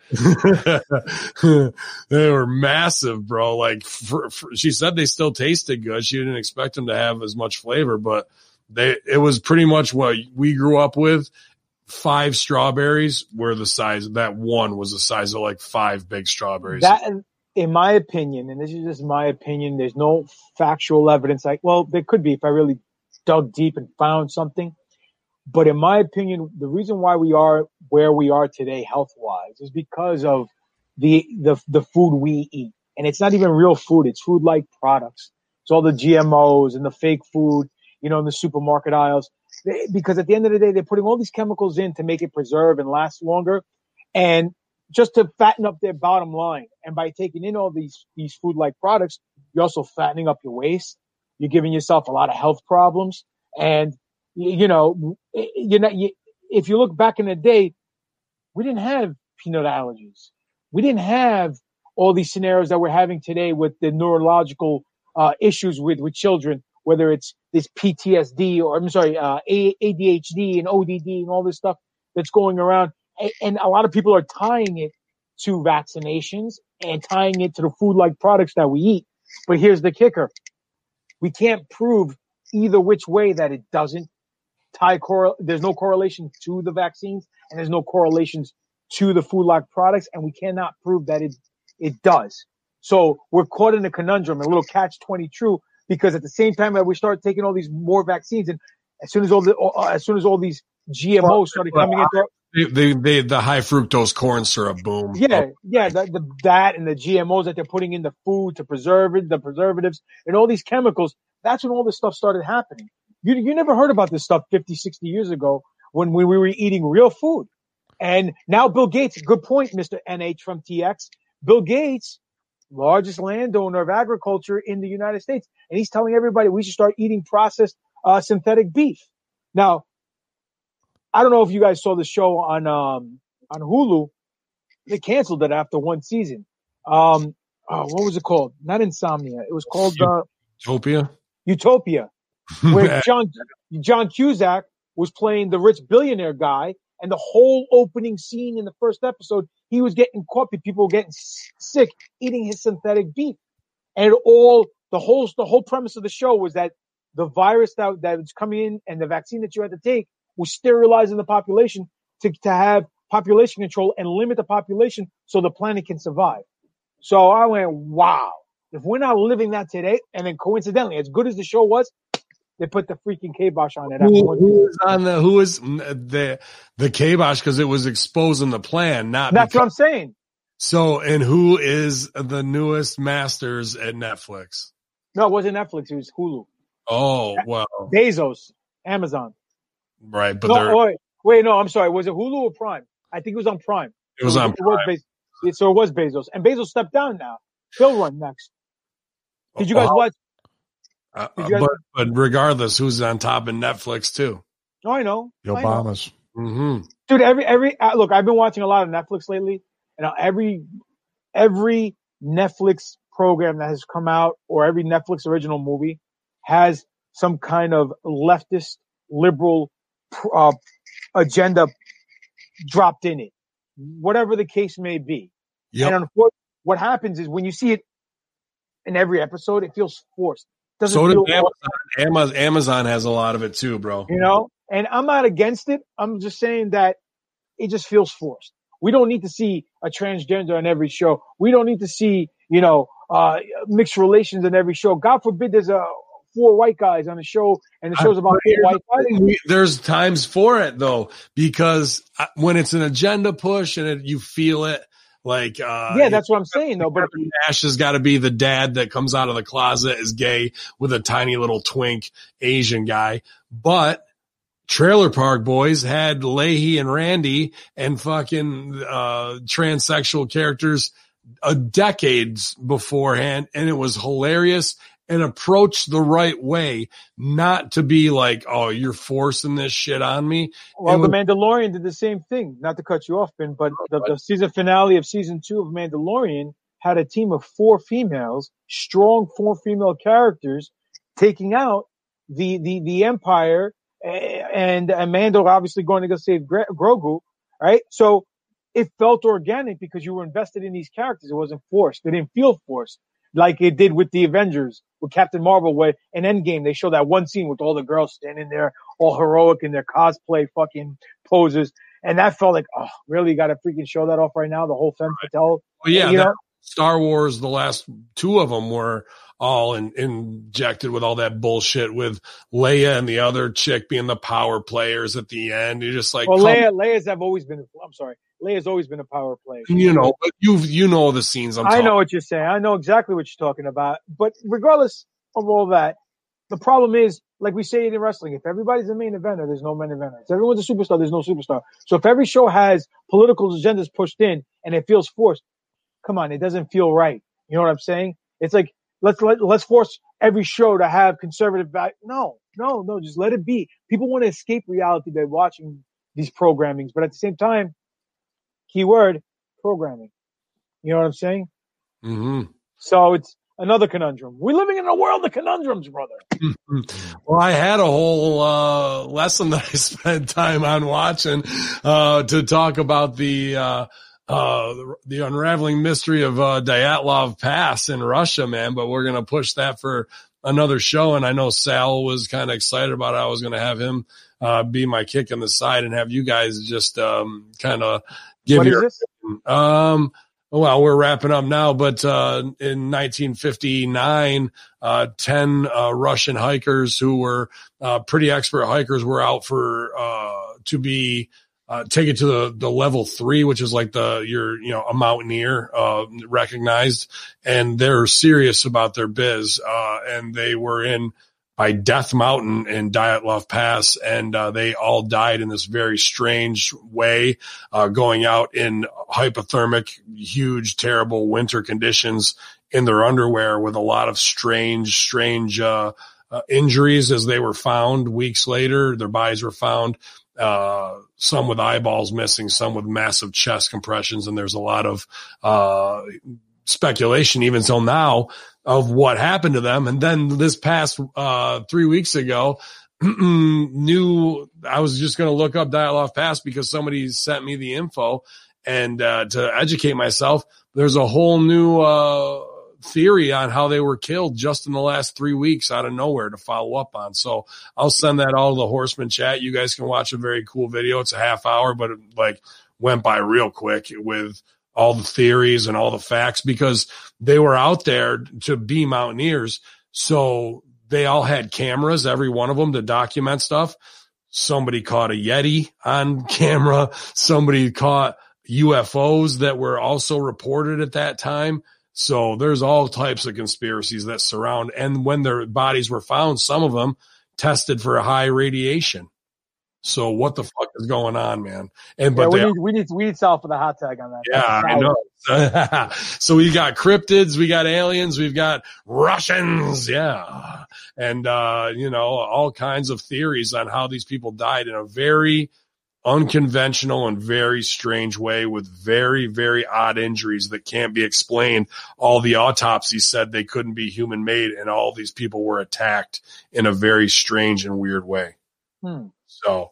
B: They were massive, bro. Like for, for, she said, they still tasted good. She didn't expect them to have as much flavor, but they it was pretty much what we grew up with. Five strawberries were the size, that one was the size of like five big strawberries.
D: That, in my opinion, and this is just my opinion, there's no factual evidence. Like, well, there could be if I really dug deep and found something. But in my opinion, the reason why we are where we are today health-wise is because of the, the, the food we eat. And it's not even real food. It's food-like products. It's all the G M Os and the fake food, you know, in the supermarket aisles. Because at the end of the day, they're putting all these chemicals in to make it preserve and last longer, and just to fatten up their bottom line. And by taking in all these these food-like products, you're also fattening up your waist. You're giving yourself a lot of health problems. And you know, you know, if you look back in the day, we didn't have peanut allergies. We didn't have all these scenarios that we're having today with the neurological uh, issues with with children. Whether it's this P T S D or I'm sorry, uh, A D H D and O D D and all this stuff that's going around. And a lot of people are tying it to vaccinations and tying it to the food-like products that we eat. But here's the kicker. We can't prove either which way that it doesn't tie, cor- there's no correlation to the vaccines and there's no correlations to the food-like products. And we cannot prove that it, it does. So we're caught in a conundrum, a little catch twenty-two. Because at the same time that we start taking all these more vaccines, and as soon as all the uh, as soon as all these G M Os started coming in,
B: they, they, the high fructose corn syrup boom.
D: Yeah, yeah, the, the, that and the G M Os that they're putting in the food to preserve it, the preservatives and all these chemicals. That's when all this stuff started happening. You you never heard about this stuff fifty, sixty years ago when we, we were eating real food. And now Bill Gates, good point, Mister N H from T X. Bill Gates, largest landowner of agriculture in the United States. And he's telling everybody we should start eating processed uh, synthetic beef. Now, I don't know if you guys saw the show on um, on Hulu. They canceled it after one season. Um, oh, what was it called? Not Insomnia. It was called uh,
B: Utopia.
D: Utopia, where John John Cusack was playing the rich billionaire guy, and the whole opening scene in the first episode, he was getting caught. People were getting sick eating his synthetic beef, and it all. The whole the whole premise of the show was that the virus that that was coming in and the vaccine that you had to take was sterilizing the population to, to have population control and limit the population so the planet can survive. So I went, wow, if we're not living that today, and then coincidentally, as good as the show was, they put the freaking kibosh on it.
B: Who, who was on the who was the the kibosh because it was exposing the plan, not
D: that's
B: because-
D: what I'm saying.
B: So, and who is the newest masters at Netflix?
D: No, it wasn't Netflix. It was Hulu.
B: Oh, well.
D: Bezos, Amazon.
B: Right, but
D: no,
B: they're...
D: Wait, wait, no, I'm sorry. Was it Hulu or Prime? I think it was on Prime.
B: It was
D: it
B: on
D: it
B: Prime.
D: Was Be- so it was Bezos. And Bezos stepped down now. He'll run next. Did you guys
B: oh,
D: watch?
B: Uh,
D: Did you guys...
B: but, but regardless, who's on top of Netflix, too?
D: Oh, I know.
C: The Obamas.
D: I know.
B: Mm-hmm.
D: Dude, every, every, uh, look, I've been watching a lot of Netflix lately. And every, every Netflix program that has come out or every Netflix original movie has some kind of leftist, liberal uh, agenda dropped in it, whatever the case may be. Yep. And unfortunately, what happens is when you see it in every episode, it feels forced. Doesn't
B: so
D: feel
B: does Amazon. Amazon. Amazon has a lot of it too, bro.
D: You know, and I'm not against it. I'm just saying that it just feels forced. We don't need to see a transgender on every show. We don't need to see, you know, uh, mixed relations in every show. God forbid there's a four white guys on a show and the show's about four white guys.
B: There's times for it though, because when it's an agenda push and it, you feel it, like, uh,
D: yeah, that's what I'm saying though. But
B: Nash has got to be the dad that comes out of the closet is gay with a tiny little twink Asian guy. But Trailer Park Boys had Leahy and Randy and fucking, uh, transsexual characters a decades beforehand. And it was hilarious and approached the right way, not to be like, oh, you're forcing this shit on me.
D: Well, The Mandalorian did the same thing. Not to cut you off, Ben, but the, the season finale of season two of Mandalorian had a team of four females, strong four female characters, taking out the the the Empire, and, and Mando obviously going to go save Grogu, right? So it felt organic because you were invested in these characters. It wasn't forced. It didn't feel forced like it did with the Avengers, with Captain Marvel, where in Endgame they show that one scene with all the girls standing there, all heroic in their cosplay fucking poses. And that felt like, oh, really? You got to freaking show that off right now? The whole femme fatale?
B: Well, yeah,
D: you know?
B: Star Wars, the last two of them were all in, injected with all that bullshit with Leia and the other chick being the power players at the end. You're just like,
D: well, Leia, Leia's have always been, I'm sorry. Leia's always been a power player.
B: You know, but you you know the scenes I'm
D: I
B: talking
D: know what you're saying. I know exactly what you're talking about. But regardless of all that, the problem is, like we say in wrestling, if everybody's a main eventer, there's no main eventer. If everyone's a superstar, there's no superstar. So if every show has political agendas pushed in and it feels forced, come on, it doesn't feel right. You know what I'm saying? It's like, let's let, let's force every show to have conservative value. No, no, no, just let it be. People want to escape reality by watching these programmings, but at the same time, keyword, programming. You know what I'm saying?
B: Mm-hmm.
D: So it's another conundrum. We're living in a world of conundrums, brother.
B: Well, I had a whole uh, lesson that I spent time on watching uh, to talk about the uh, uh, the unraveling mystery of uh, Dyatlov Pass in Russia, man. But we're going to push that for another show. And I know Sal was kind of excited about it. I was going to have him uh, be my kick in the side and have you guys just um, kind of give
D: what
B: your,
D: is this?
B: Um, well, we're wrapping up now, but, uh, in nineteen fifty-nine, uh, ten, uh, Russian hikers who were, uh, pretty expert hikers were out for, uh, to be, uh, taken to the, the level three, which is like the, you're, you know, a mountaineer, uh, recognized, and they're serious about their biz. Uh, and they were in, by Death Mountain and Dyatlov Pass, and uh, they all died in this very strange way, uh, going out in hypothermic, huge, terrible winter conditions in their underwear with a lot of strange, strange uh, uh, injuries as they were found weeks later. Their bodies were found, uh, some with eyeballs missing, some with massive chest compressions, and there's a lot of uh, speculation even till now of what happened to them. And then this past, uh, three weeks ago, new, I was just going to look up Dyatlov Pass because somebody sent me the info and, uh, to educate myself. There's a whole new, uh, theory on how they were killed just in the last three weeks out of nowhere to follow up on. So I'll send that all to the Horseman chat. You guys can watch a very cool video. It's a half hour, but it like went by real quick with all the theories and all the facts because they were out there to be mountaineers. So they all had cameras, every one of them, to document stuff. Somebody caught a Yeti on camera. Somebody caught, U F Os that were also reported at that time. So there's all types of conspiracies that surround. And when their bodies were found, some of them tested for high radiation. So what the fuck is going on, man? And
D: yeah,
B: but
D: we
B: they,
D: need we need we need Sal for the hot tag on that.
B: Yeah, I know. So we got cryptids, we got aliens, we've got Russians, yeah, and uh, you know, all kinds of theories on how these people died in a very unconventional and very strange way with very, very odd injuries that can't be explained. All the autopsies said they couldn't be human made, and all these people were attacked in a very strange and weird way.
D: Hmm.
B: So,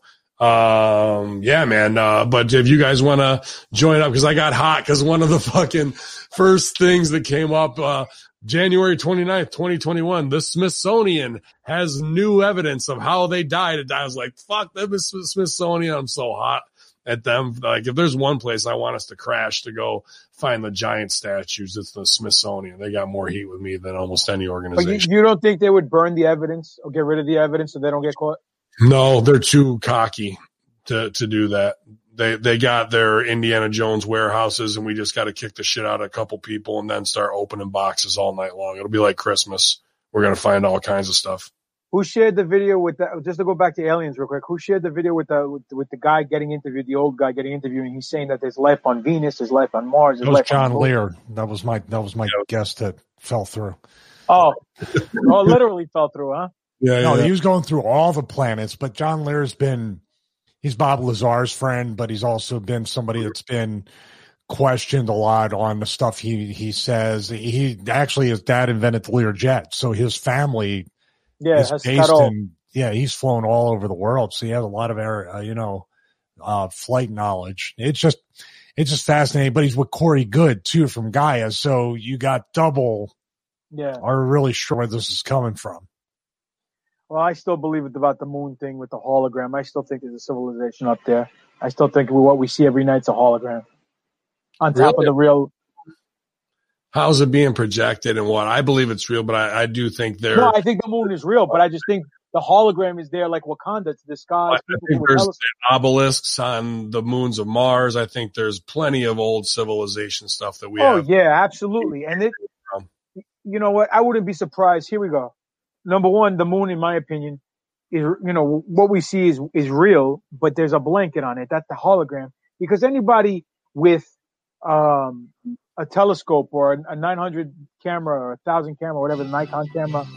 B: um, yeah, man. Uh, but if you guys want to join up, cause I got hot, cause one of the fucking first things that came up, uh, January twenty-ninth, twenty twenty-one, the Smithsonian has new evidence of how they died. I was like, fuck them, Smithsonian. I'm so hot at them. Like, if there's one place I want us to crash to go find the giant statues, it's the Smithsonian. They got more heat with me than almost any organization.
D: But you, you don't think they would burn the evidence or get rid of the evidence so they don't get caught?
B: No, they're too cocky to, to do that. They, they got their Indiana Jones warehouses, and we just got to kick the shit out of a couple people and then start opening boxes all night long. It'll be like Christmas. We're going to find all kinds of stuff.
D: Who shared the video with the, just to go back to aliens real quick, who shared the video with the, with, with the guy getting interviewed, the old guy getting interviewed, and he's saying that there's life on Venus, there's life on Mars, there's
C: that was
D: life
C: John
D: on
C: Lear. That was my, that was my yeah. guess that fell through.
D: Oh, oh, literally fell through, huh?
B: Yeah,
C: no,
B: yeah.
C: he was going through all the planets, but John Lear's been, he's Bob Lazar's friend, but he's also been somebody that's been questioned a lot on the stuff he, he says. He actually, his dad invented the Learjet, so his family
D: yeah,
C: is based in, yeah, he's flown all over the world, so he has a lot of, uh, you know, uh, flight knowledge. It's just, it's just fascinating, but he's with Corey Good, too, from Gaia, so you got double,
D: yeah,
C: are really sure where this is coming from.
D: Well, I still believe it about the moon thing with the hologram. I still think there's a civilization up there. I still think what we see every night's a hologram on top really? of the real.
B: How's it being projected and what? I believe it's real, but I, I do think there.
D: No, I think the moon is real, but I just think the hologram is there like Wakanda to disguise.
B: I think there's obelisks on the moons of Mars. I think there's plenty of old civilization stuff that we
D: oh,
B: have.
D: Oh, yeah, absolutely. And it, you know what? I wouldn't be surprised. Here we go. Number one, the moon, in my opinion, is, you know, what we see is, is real, but there's a blanket on it. That's the hologram. Because anybody with, um, a telescope or a, a nine hundred camera or a thousand camera, whatever, the Nikon camera,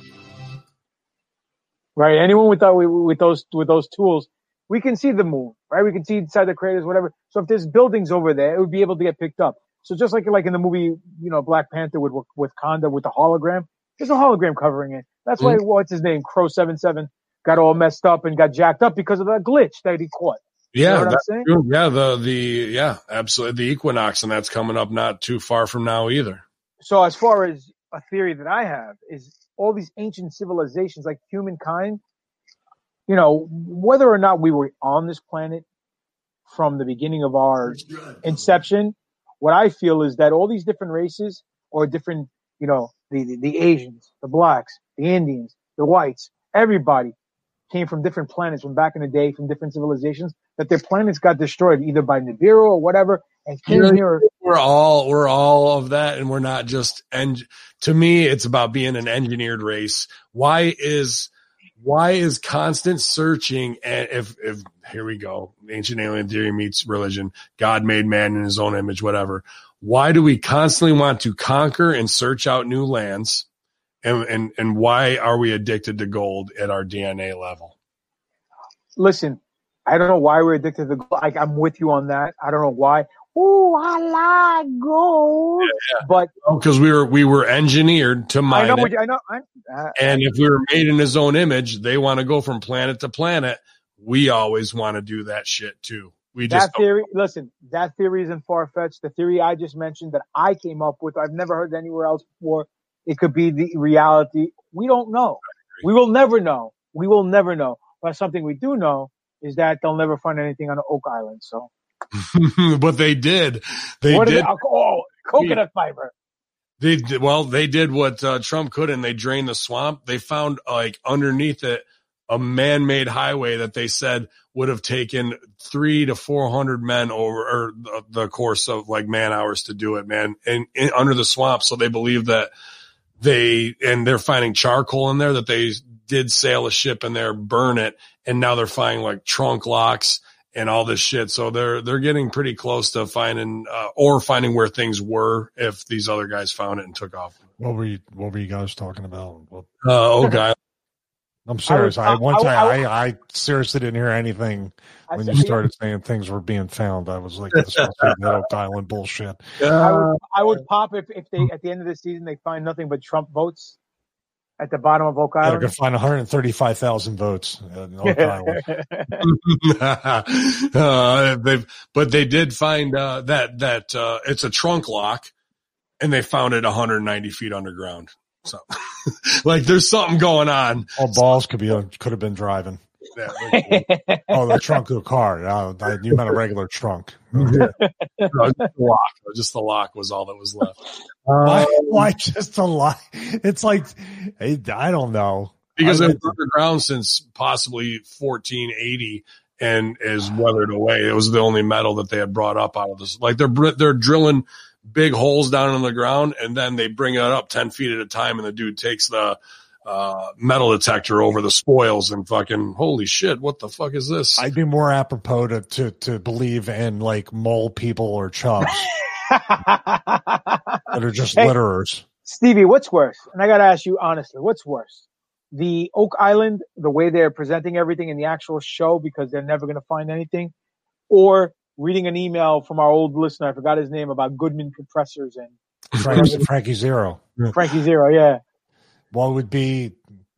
D: right? Anyone with, that, with, with those, with those tools, we can see the moon, right? We can see inside the craters, whatever. So if there's buildings over there, it would be able to get picked up. So just like, like in the movie, you know, Black Panther with, with Wakanda with the hologram, there's a hologram covering it. That's why, mm-hmm. what's his name? Crow seven seven got all messed up and got jacked up because of that glitch that he caught.
B: Yeah.
D: You know that's
B: true. Yeah. The, the, yeah, absolutely. The equinox, and that's coming up not too far from now either.
D: So as far as a theory that I have is all these ancient civilizations like humankind, you know, whether or not we were on this planet from the beginning of our inception, what I feel is that all these different races or different, you know, the, the, the Asians, the blacks, the Indians, the whites, everybody came from different planets from back in the day, from different civilizations, that their planets got destroyed either by Nibiru or whatever, and came
B: You're,
D: here.
B: We're all, we're all of that, and we're not just, and to me, it's about being an engineered race. Why is, why is constant searching, and if, if, here we go, ancient alien theory meets religion, God made man in his own image, whatever. Why do we constantly want to conquer and search out new lands? And, and, and why are we addicted to gold at our D N A level?
D: Listen, I don't know why we're addicted to gold. Like, I'm with you on that. I don't know why. Ooh, I like gold. Yeah, yeah. But
B: because we were, we were engineered to mine
D: I know,
B: it.
D: What, I know. I, uh,
B: and if we were made in his own image, they want to go from planet to planet. We always want to do that shit too. We
D: that
B: just
D: theory, listen, that theory isn't far-fetched. The theory I just mentioned that I came up with, I've never heard anywhere else before. It could be the reality. We don't know. We will never know. We will never know. But something we do know is that they'll never find anything on Oak Island. So,
B: but they did. They
D: what
B: did.
D: Oh, coconut fiber.
B: They did, well, they did what uh, Trump couldn't. They drained the swamp. They found like underneath it a man-made highway that they said would have taken three to four hundred men over or the, the course of like man hours to do it, man, and, and under the swamp. So they believe that they, and they're finding charcoal in there, that they did sail a ship in there, burn it. And now they're finding like trunk locks and all this shit. So they're, they're getting pretty close to finding, uh, or finding where things were if these other guys found it and took off.
C: What were you, what were you guys talking about? What?
B: Uh, oh, guy.
C: I'm serious. I,
D: I,
C: one
D: I,
C: time,
D: I,
C: I, I seriously didn't hear anything when
D: I,
C: you started saying things were being found. I was like, this must be that Oak Island bullshit.
D: I would, I would pop if, if they, at the end of the season, they find nothing but Trump votes at the bottom of Oak
C: Yeah,
D: Island.
C: they're going to find one hundred thirty-five thousand votes in Oak Island.
B: uh, they've, but they did find, uh, that, that, uh, it's a trunk lock, and they found it one hundred ninety feet underground. So, like, there's something going on.
C: All balls could be could have been driving.
B: Yeah,
C: oh, the trunk of the car. Uh, you meant a regular trunk.
B: Okay. No, just the lock. Just the lock was all that was left.
C: Why, why just a lock? It's like I don't know.
B: Because
C: I
B: it was underground since possibly fourteen eighty and is weathered away. It was the only metal that they had brought up out of this. Like they're they're drilling big holes down in the ground, and then they bring it up ten feet at a time, and the dude takes the uh, metal detector over the spoils and fucking, holy shit, what the fuck is this?
C: I'd be more apropos to, to, to believe in like mole people or chubs that are just
D: hey,
C: litterers.
D: Stevie, what's worse? And I got to ask you honestly, what's worse? The Oak Island, the way they're presenting everything in the actual show because they're never going to find anything, or reading an email from our old listener, I forgot his name, about Goodman compressors and
C: Frankie, Frankie Zero.
D: Frankie Zero, yeah.
C: What would be,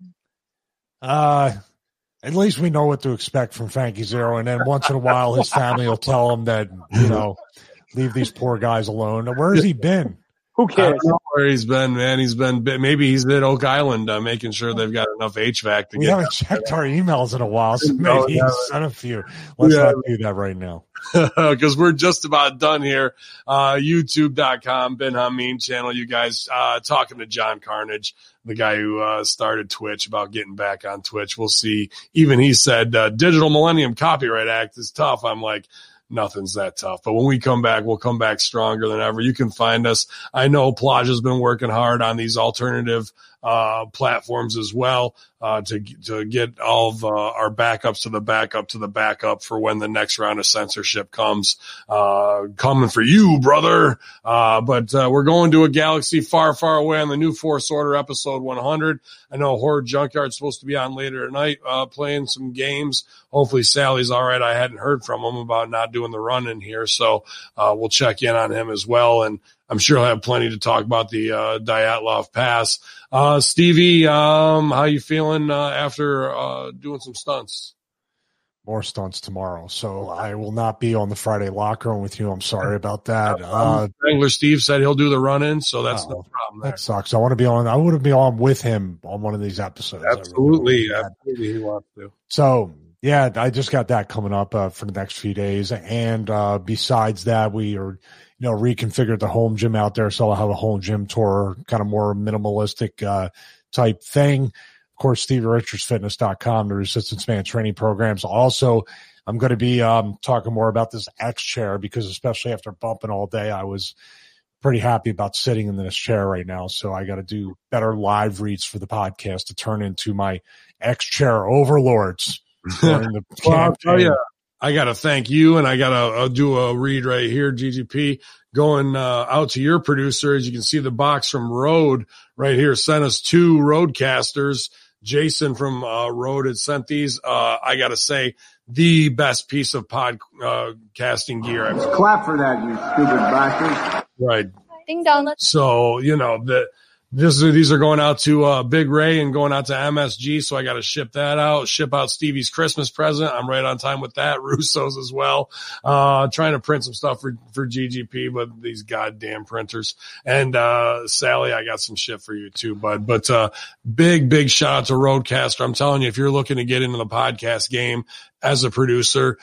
C: uh, at least we know what to expect from Frankie Zero. And then once in a while, his family will tell him that, you know, leave these poor guys alone. Where has he been?
D: Who cares?
B: I don't know where he's been, man. He's been, maybe he's at Oak Island, uh, making sure they've got enough H V A C to
C: we
B: get.
C: We haven't checked our emails in a while, so maybe
B: no,
C: he's sent a few. Let's
B: yeah.
C: not do that right now.
B: Because we're just about done here. Uh, YouTube dot com, Ben Hameen channel. You guys, uh, talking to John Carnage, the guy who, uh, started Twitch, about getting back on Twitch. We'll see. Even he said, uh, Digital Millennium Copyright Act is tough. I'm like, nothing's that tough. But when we come back, we'll come back stronger than ever. You can find us. I know Plaja's been working hard on these alternative uh platforms as well, uh to to get all of uh, our backups to the backup to the backup for when the next round of censorship comes, uh coming for you, brother. Uh but uh we're going to a galaxy far, far away on the New Force Order episode one hundred. I know Horde Junkyard's supposed to be on later tonight, uh playing some games. Hopefully Sally's all right. I hadn't heard from him about not doing the run in here, so uh we'll check in on him as well, and I'm sure he'll have plenty to talk about the uh Dyatlov Pass. Uh, Stevie, um, how you feeling, uh, after, uh, doing some stunts?
C: More stunts tomorrow. So I will not be on the Friday locker room with you. I'm sorry about that. Uh,
B: Wrangler Steve said he'll do the run in, so that's oh, no problem there.
C: That sucks. I want to be on, I want to be on with him on one of these episodes.
B: Absolutely. Really absolutely. He wants to.
C: So yeah, I just got that coming up, uh, for the next few days. And, uh, besides that, we are, you know, reconfigured the home gym out there. So I'll have a home gym tour, kind of more minimalistic, uh, type thing. Of course, Stevie Richards Fitness dot com, the Resistance Man training programs. Also, I'm going to be, um, talking more about this X chair because especially after bumping all day, I was pretty happy about sitting in this chair right now. So I got to do better live reads for the podcast to turn into my X chair overlords. During the
B: well, I'll tell you, I got to thank you, and I got to uh, do a read right here, G G P, going uh, out to your producer. As you can see, the box from Rode right here sent us two Roadcasters. Jason from uh, Rode had sent these. Uh, I got to say, the best piece of podcasting uh, gear. I've
E: Clap for that, you stupid bastard.
B: Right.
F: Ding dong.
B: So, you know, the This is, these are going out to uh, Big Ray and going out to M S G, so I got to ship that out. Ship out Stevie's Christmas present. I'm right on time with that. Russo's as well. Uh, trying to print some stuff for for G G P, but these goddamn printers. And uh, Sally, I got some shit for you too, bud. But uh, big big shout out to Rodecaster. I'm telling you, if you're looking to get into the podcast game as a producer,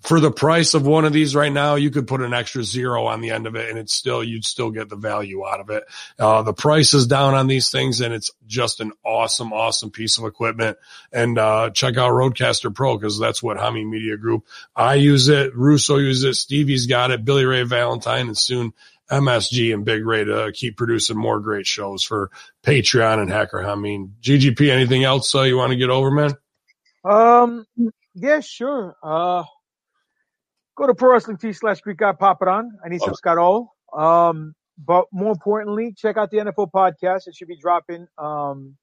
B: for the price of one of these right now, you could put an extra zero on the end of it and it's still, you'd still get the value out of it. Uh, the price is down on these things and it's just an awesome, awesome piece of equipment. And, uh, check out Rodecaster Pro because that's what Hameen Media Group, I use it. Russo uses it. Stevie's got it. Billy Ray Valentine and soon M S G and Big Ray to keep producing more great shows for Patreon and Hacker Hameen. G G P, anything else uh, you want to get over, man?
D: Um, yeah, sure. Uh, Go to Pro Wrestling T slash Greek Guy, pop it on. I need some Scott O. Um, but more importantly, check out the N F L podcast. It should be dropping um,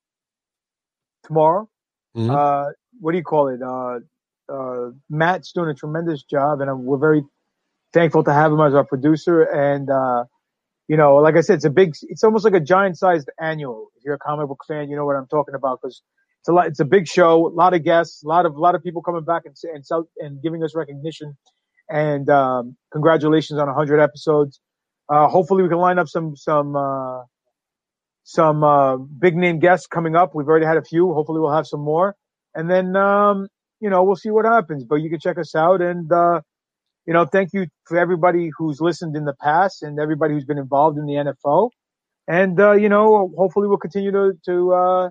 D: tomorrow. Mm-hmm. Uh, what do you call it? Uh, uh, Matt's doing a tremendous job, and I'm, we're very thankful to have him as our producer. And, uh, you know, like I said, it's a big, it's almost like a giant-sized annual. If you're a comic book fan, you know what I'm talking about because it's a lot, it's a big show, a lot of guests, a lot of, a lot of people coming back and and, and giving us recognition. And, um, congratulations on a hundred episodes. Uh, hopefully we can line up some, some, uh, some, uh, big name guests coming up. We've already had a few. Hopefully we'll have some more. And then, um, you know, we'll see what happens, but you can check us out. And, uh, you know, thank you for everybody who's listened in the past and everybody who's been involved in the N F L. And, uh, you know, hopefully we'll continue to, to, uh,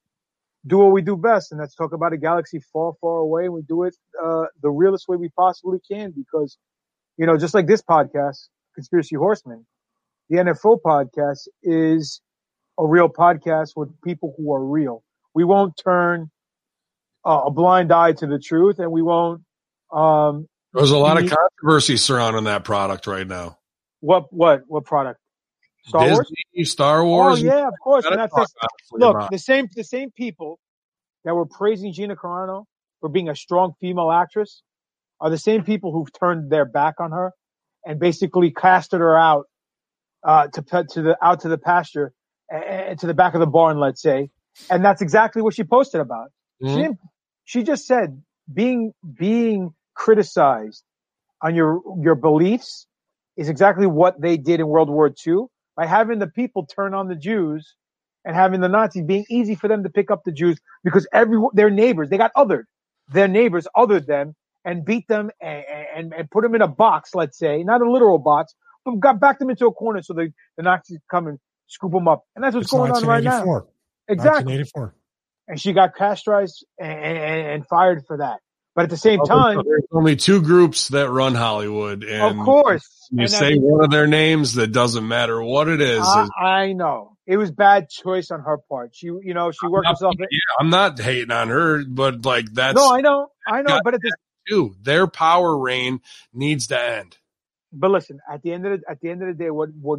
D: do what we do best, and that's talk about a galaxy far, far away. And we do it uh, the realest way we possibly can because, you know, just like this podcast, Conspiracy Horseman, the N F L podcast is a real podcast with people who are real. We won't turn uh, a blind eye to the truth, and we won't. Um,
B: There's a lot be, of controversy surrounding that product right now.
D: What? What? What product? Star
B: Disney,
D: Wars?
B: Star Wars?
D: Oh, yeah, of course. And that's, that's, look, about. the same the same people that were praising Gina Carano for being a strong female actress are the same people who've turned their back on her and basically casted her out uh, to to the out to the pasture and to the back of the barn, let's say. And that's exactly what she posted about. Mm-hmm. She didn't, she just said being being criticized on your your beliefs is exactly what they did in World War Two. By having the people turn on the Jews and having the Nazis being easy for them to pick up the Jews because every their neighbors, they got othered. Their neighbors othered them and beat them and, and, and put them in a box, let's say, not a literal box, but got backed them into a corner so the, the Nazis come and scoop them up. And that's what's it's going on right now. Exactly.
C: nineteen eighty-four
D: And she got castrated and, and, and fired for that. But at the same time,
B: there's only two groups that run Hollywood, and
D: of course,
B: you
D: and
B: say one of their names that doesn't matter what it is.
D: I, I know it was bad choice on her part. She, you know, she worked
B: I'm
D: herself.
B: Not, yeah, I'm not hating on her, but like that's
D: no, I know, I know, but at this
B: too, their power reign needs to end.
D: But listen, at the end of the, at the end of the day, what what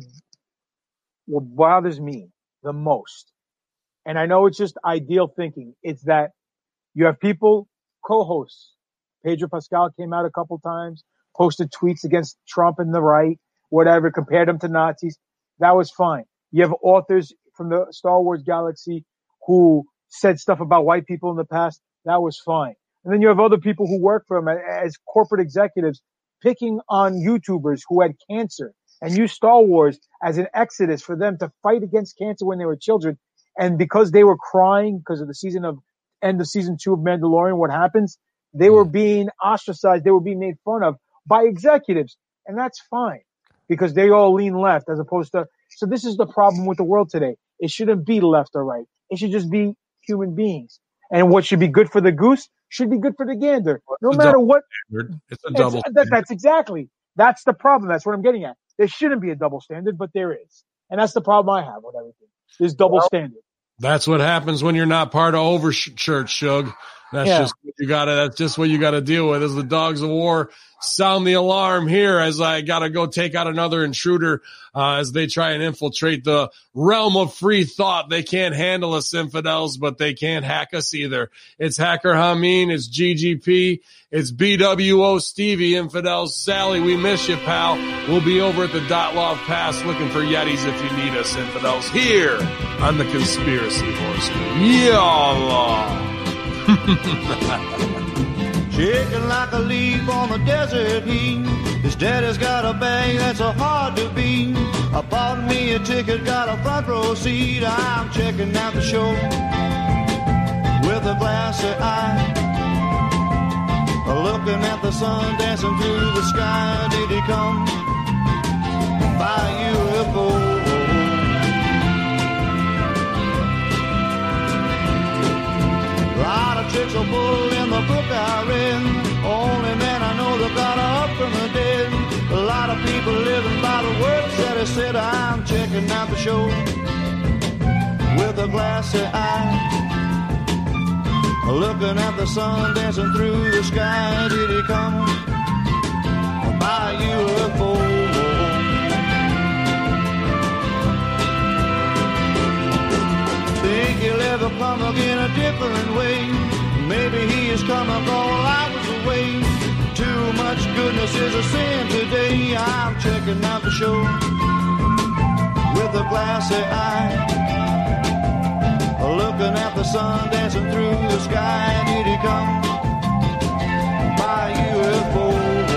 D: what bothers me the most, and I know it's just ideal thinking, it's that you have people. Co-hosts. Pedro Pascal came out a couple times, posted tweets against Trump and the right, whatever, compared them to Nazis. That was fine. You have authors from the Star Wars galaxy who said stuff about white people in the past. That was fine. And then you have other people who work for them as corporate executives picking on YouTubers who had cancer and use Star Wars as an exodus for them to fight against cancer when they were children. And because they were crying because of the season of end of season two of Mandalorian, what happens? They were being ostracized. They were being made fun of by executives. And that's fine because they all lean left as opposed to, so this is the problem with the world today. It shouldn't be left or right. It should just be human beings. And what should be good for the goose should be good for the gander. No
B: it's
D: matter what.
B: Standard. It's a double
D: it's, that, That's exactly. That's the problem. That's what I'm getting at. There shouldn't be a double standard, but there is. And that's the problem I have with everything. There's double well, standard.
B: That's what happens when you're not part of Overchurch, Shug. That's yeah. just what you gotta, that's just what you gotta deal with. As the dogs of war sound the alarm here as I gotta go take out another intruder, uh, as they try and infiltrate the realm of free thought. They can't handle us infidels, but they can't hack us either. It's Hacker Hameen. It's G G P. It's B W O Stevie, infidels. Sally, we miss you, pal. We'll be over at the Dotloff Pass looking for Yetis if you need us, infidels, here on the Conspiracy Horseman. Yallah.
F: Shaking like a leaf on the desert heat. His daddy's got a bang that's so hard to beat. I bought me a ticket, got a front row seat. I'm checking out the show with a glassy eye. looking at the sun dancing through the sky. Did he come by U F O? A lot of tricks are pulled in the book I read. Only man I know that got up from the dead. A lot of people living by the words that he said. I'm checking out the show with a glassy eye, looking at the sun dancing through the sky. Did he come by U F O? Think he'll ever come again a different way? Maybe he is coming all hours away. Too much goodness is a sin today. I'm checking out the show with a glassy eye, looking at the sun dancing through the sky. Did he come by U F O?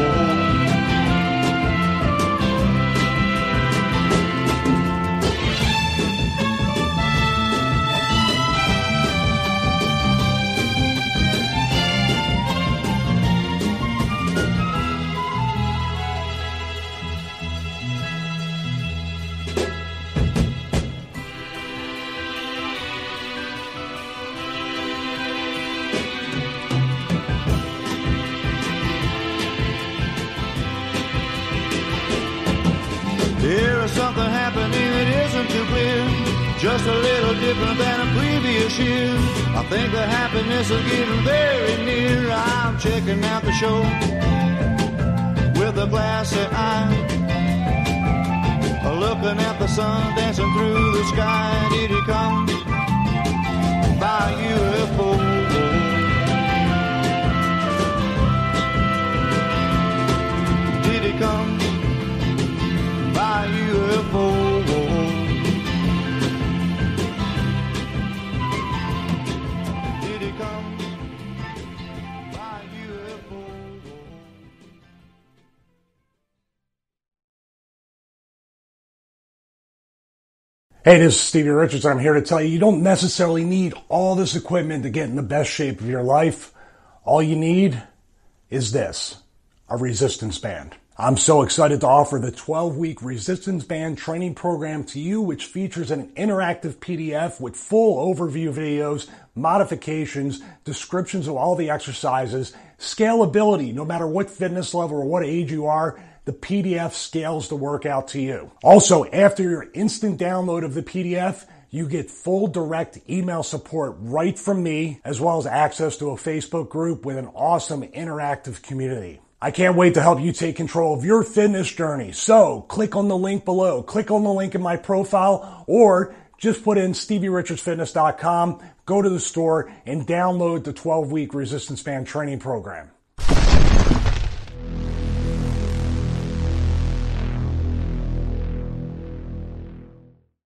F: There is something happening that isn't too clear, just a little different than a previous year. I think the happiness is getting very near. I'm checking out the show with a glassy eye, looking at the sun dancing through the sky. Did he come by U F O? Did he come by U F O? Did he come by U F O?
G: Hey, this is Stevie Richards. I'm here to tell you you don't necessarily need all this equipment to get in the best shape of your life. All you need is this, a resistance band. I'm so excited to offer the twelve-week Resistance Band training program to you, which features an interactive P D F with full overview videos, modifications, descriptions of all the exercises, scalability. No matter what fitness level or what age you are, the P D F scales the workout to you. Also, after your instant download of the P D F, you get full direct email support right from me, as well as access to a Facebook group with an awesome interactive community. I can't wait to help you take control of your fitness journey. So click on the link below, click on the link in my profile, or just put in Stevie Richards Fitness dot com, go to the store and download the twelve-week Resistance Band training program.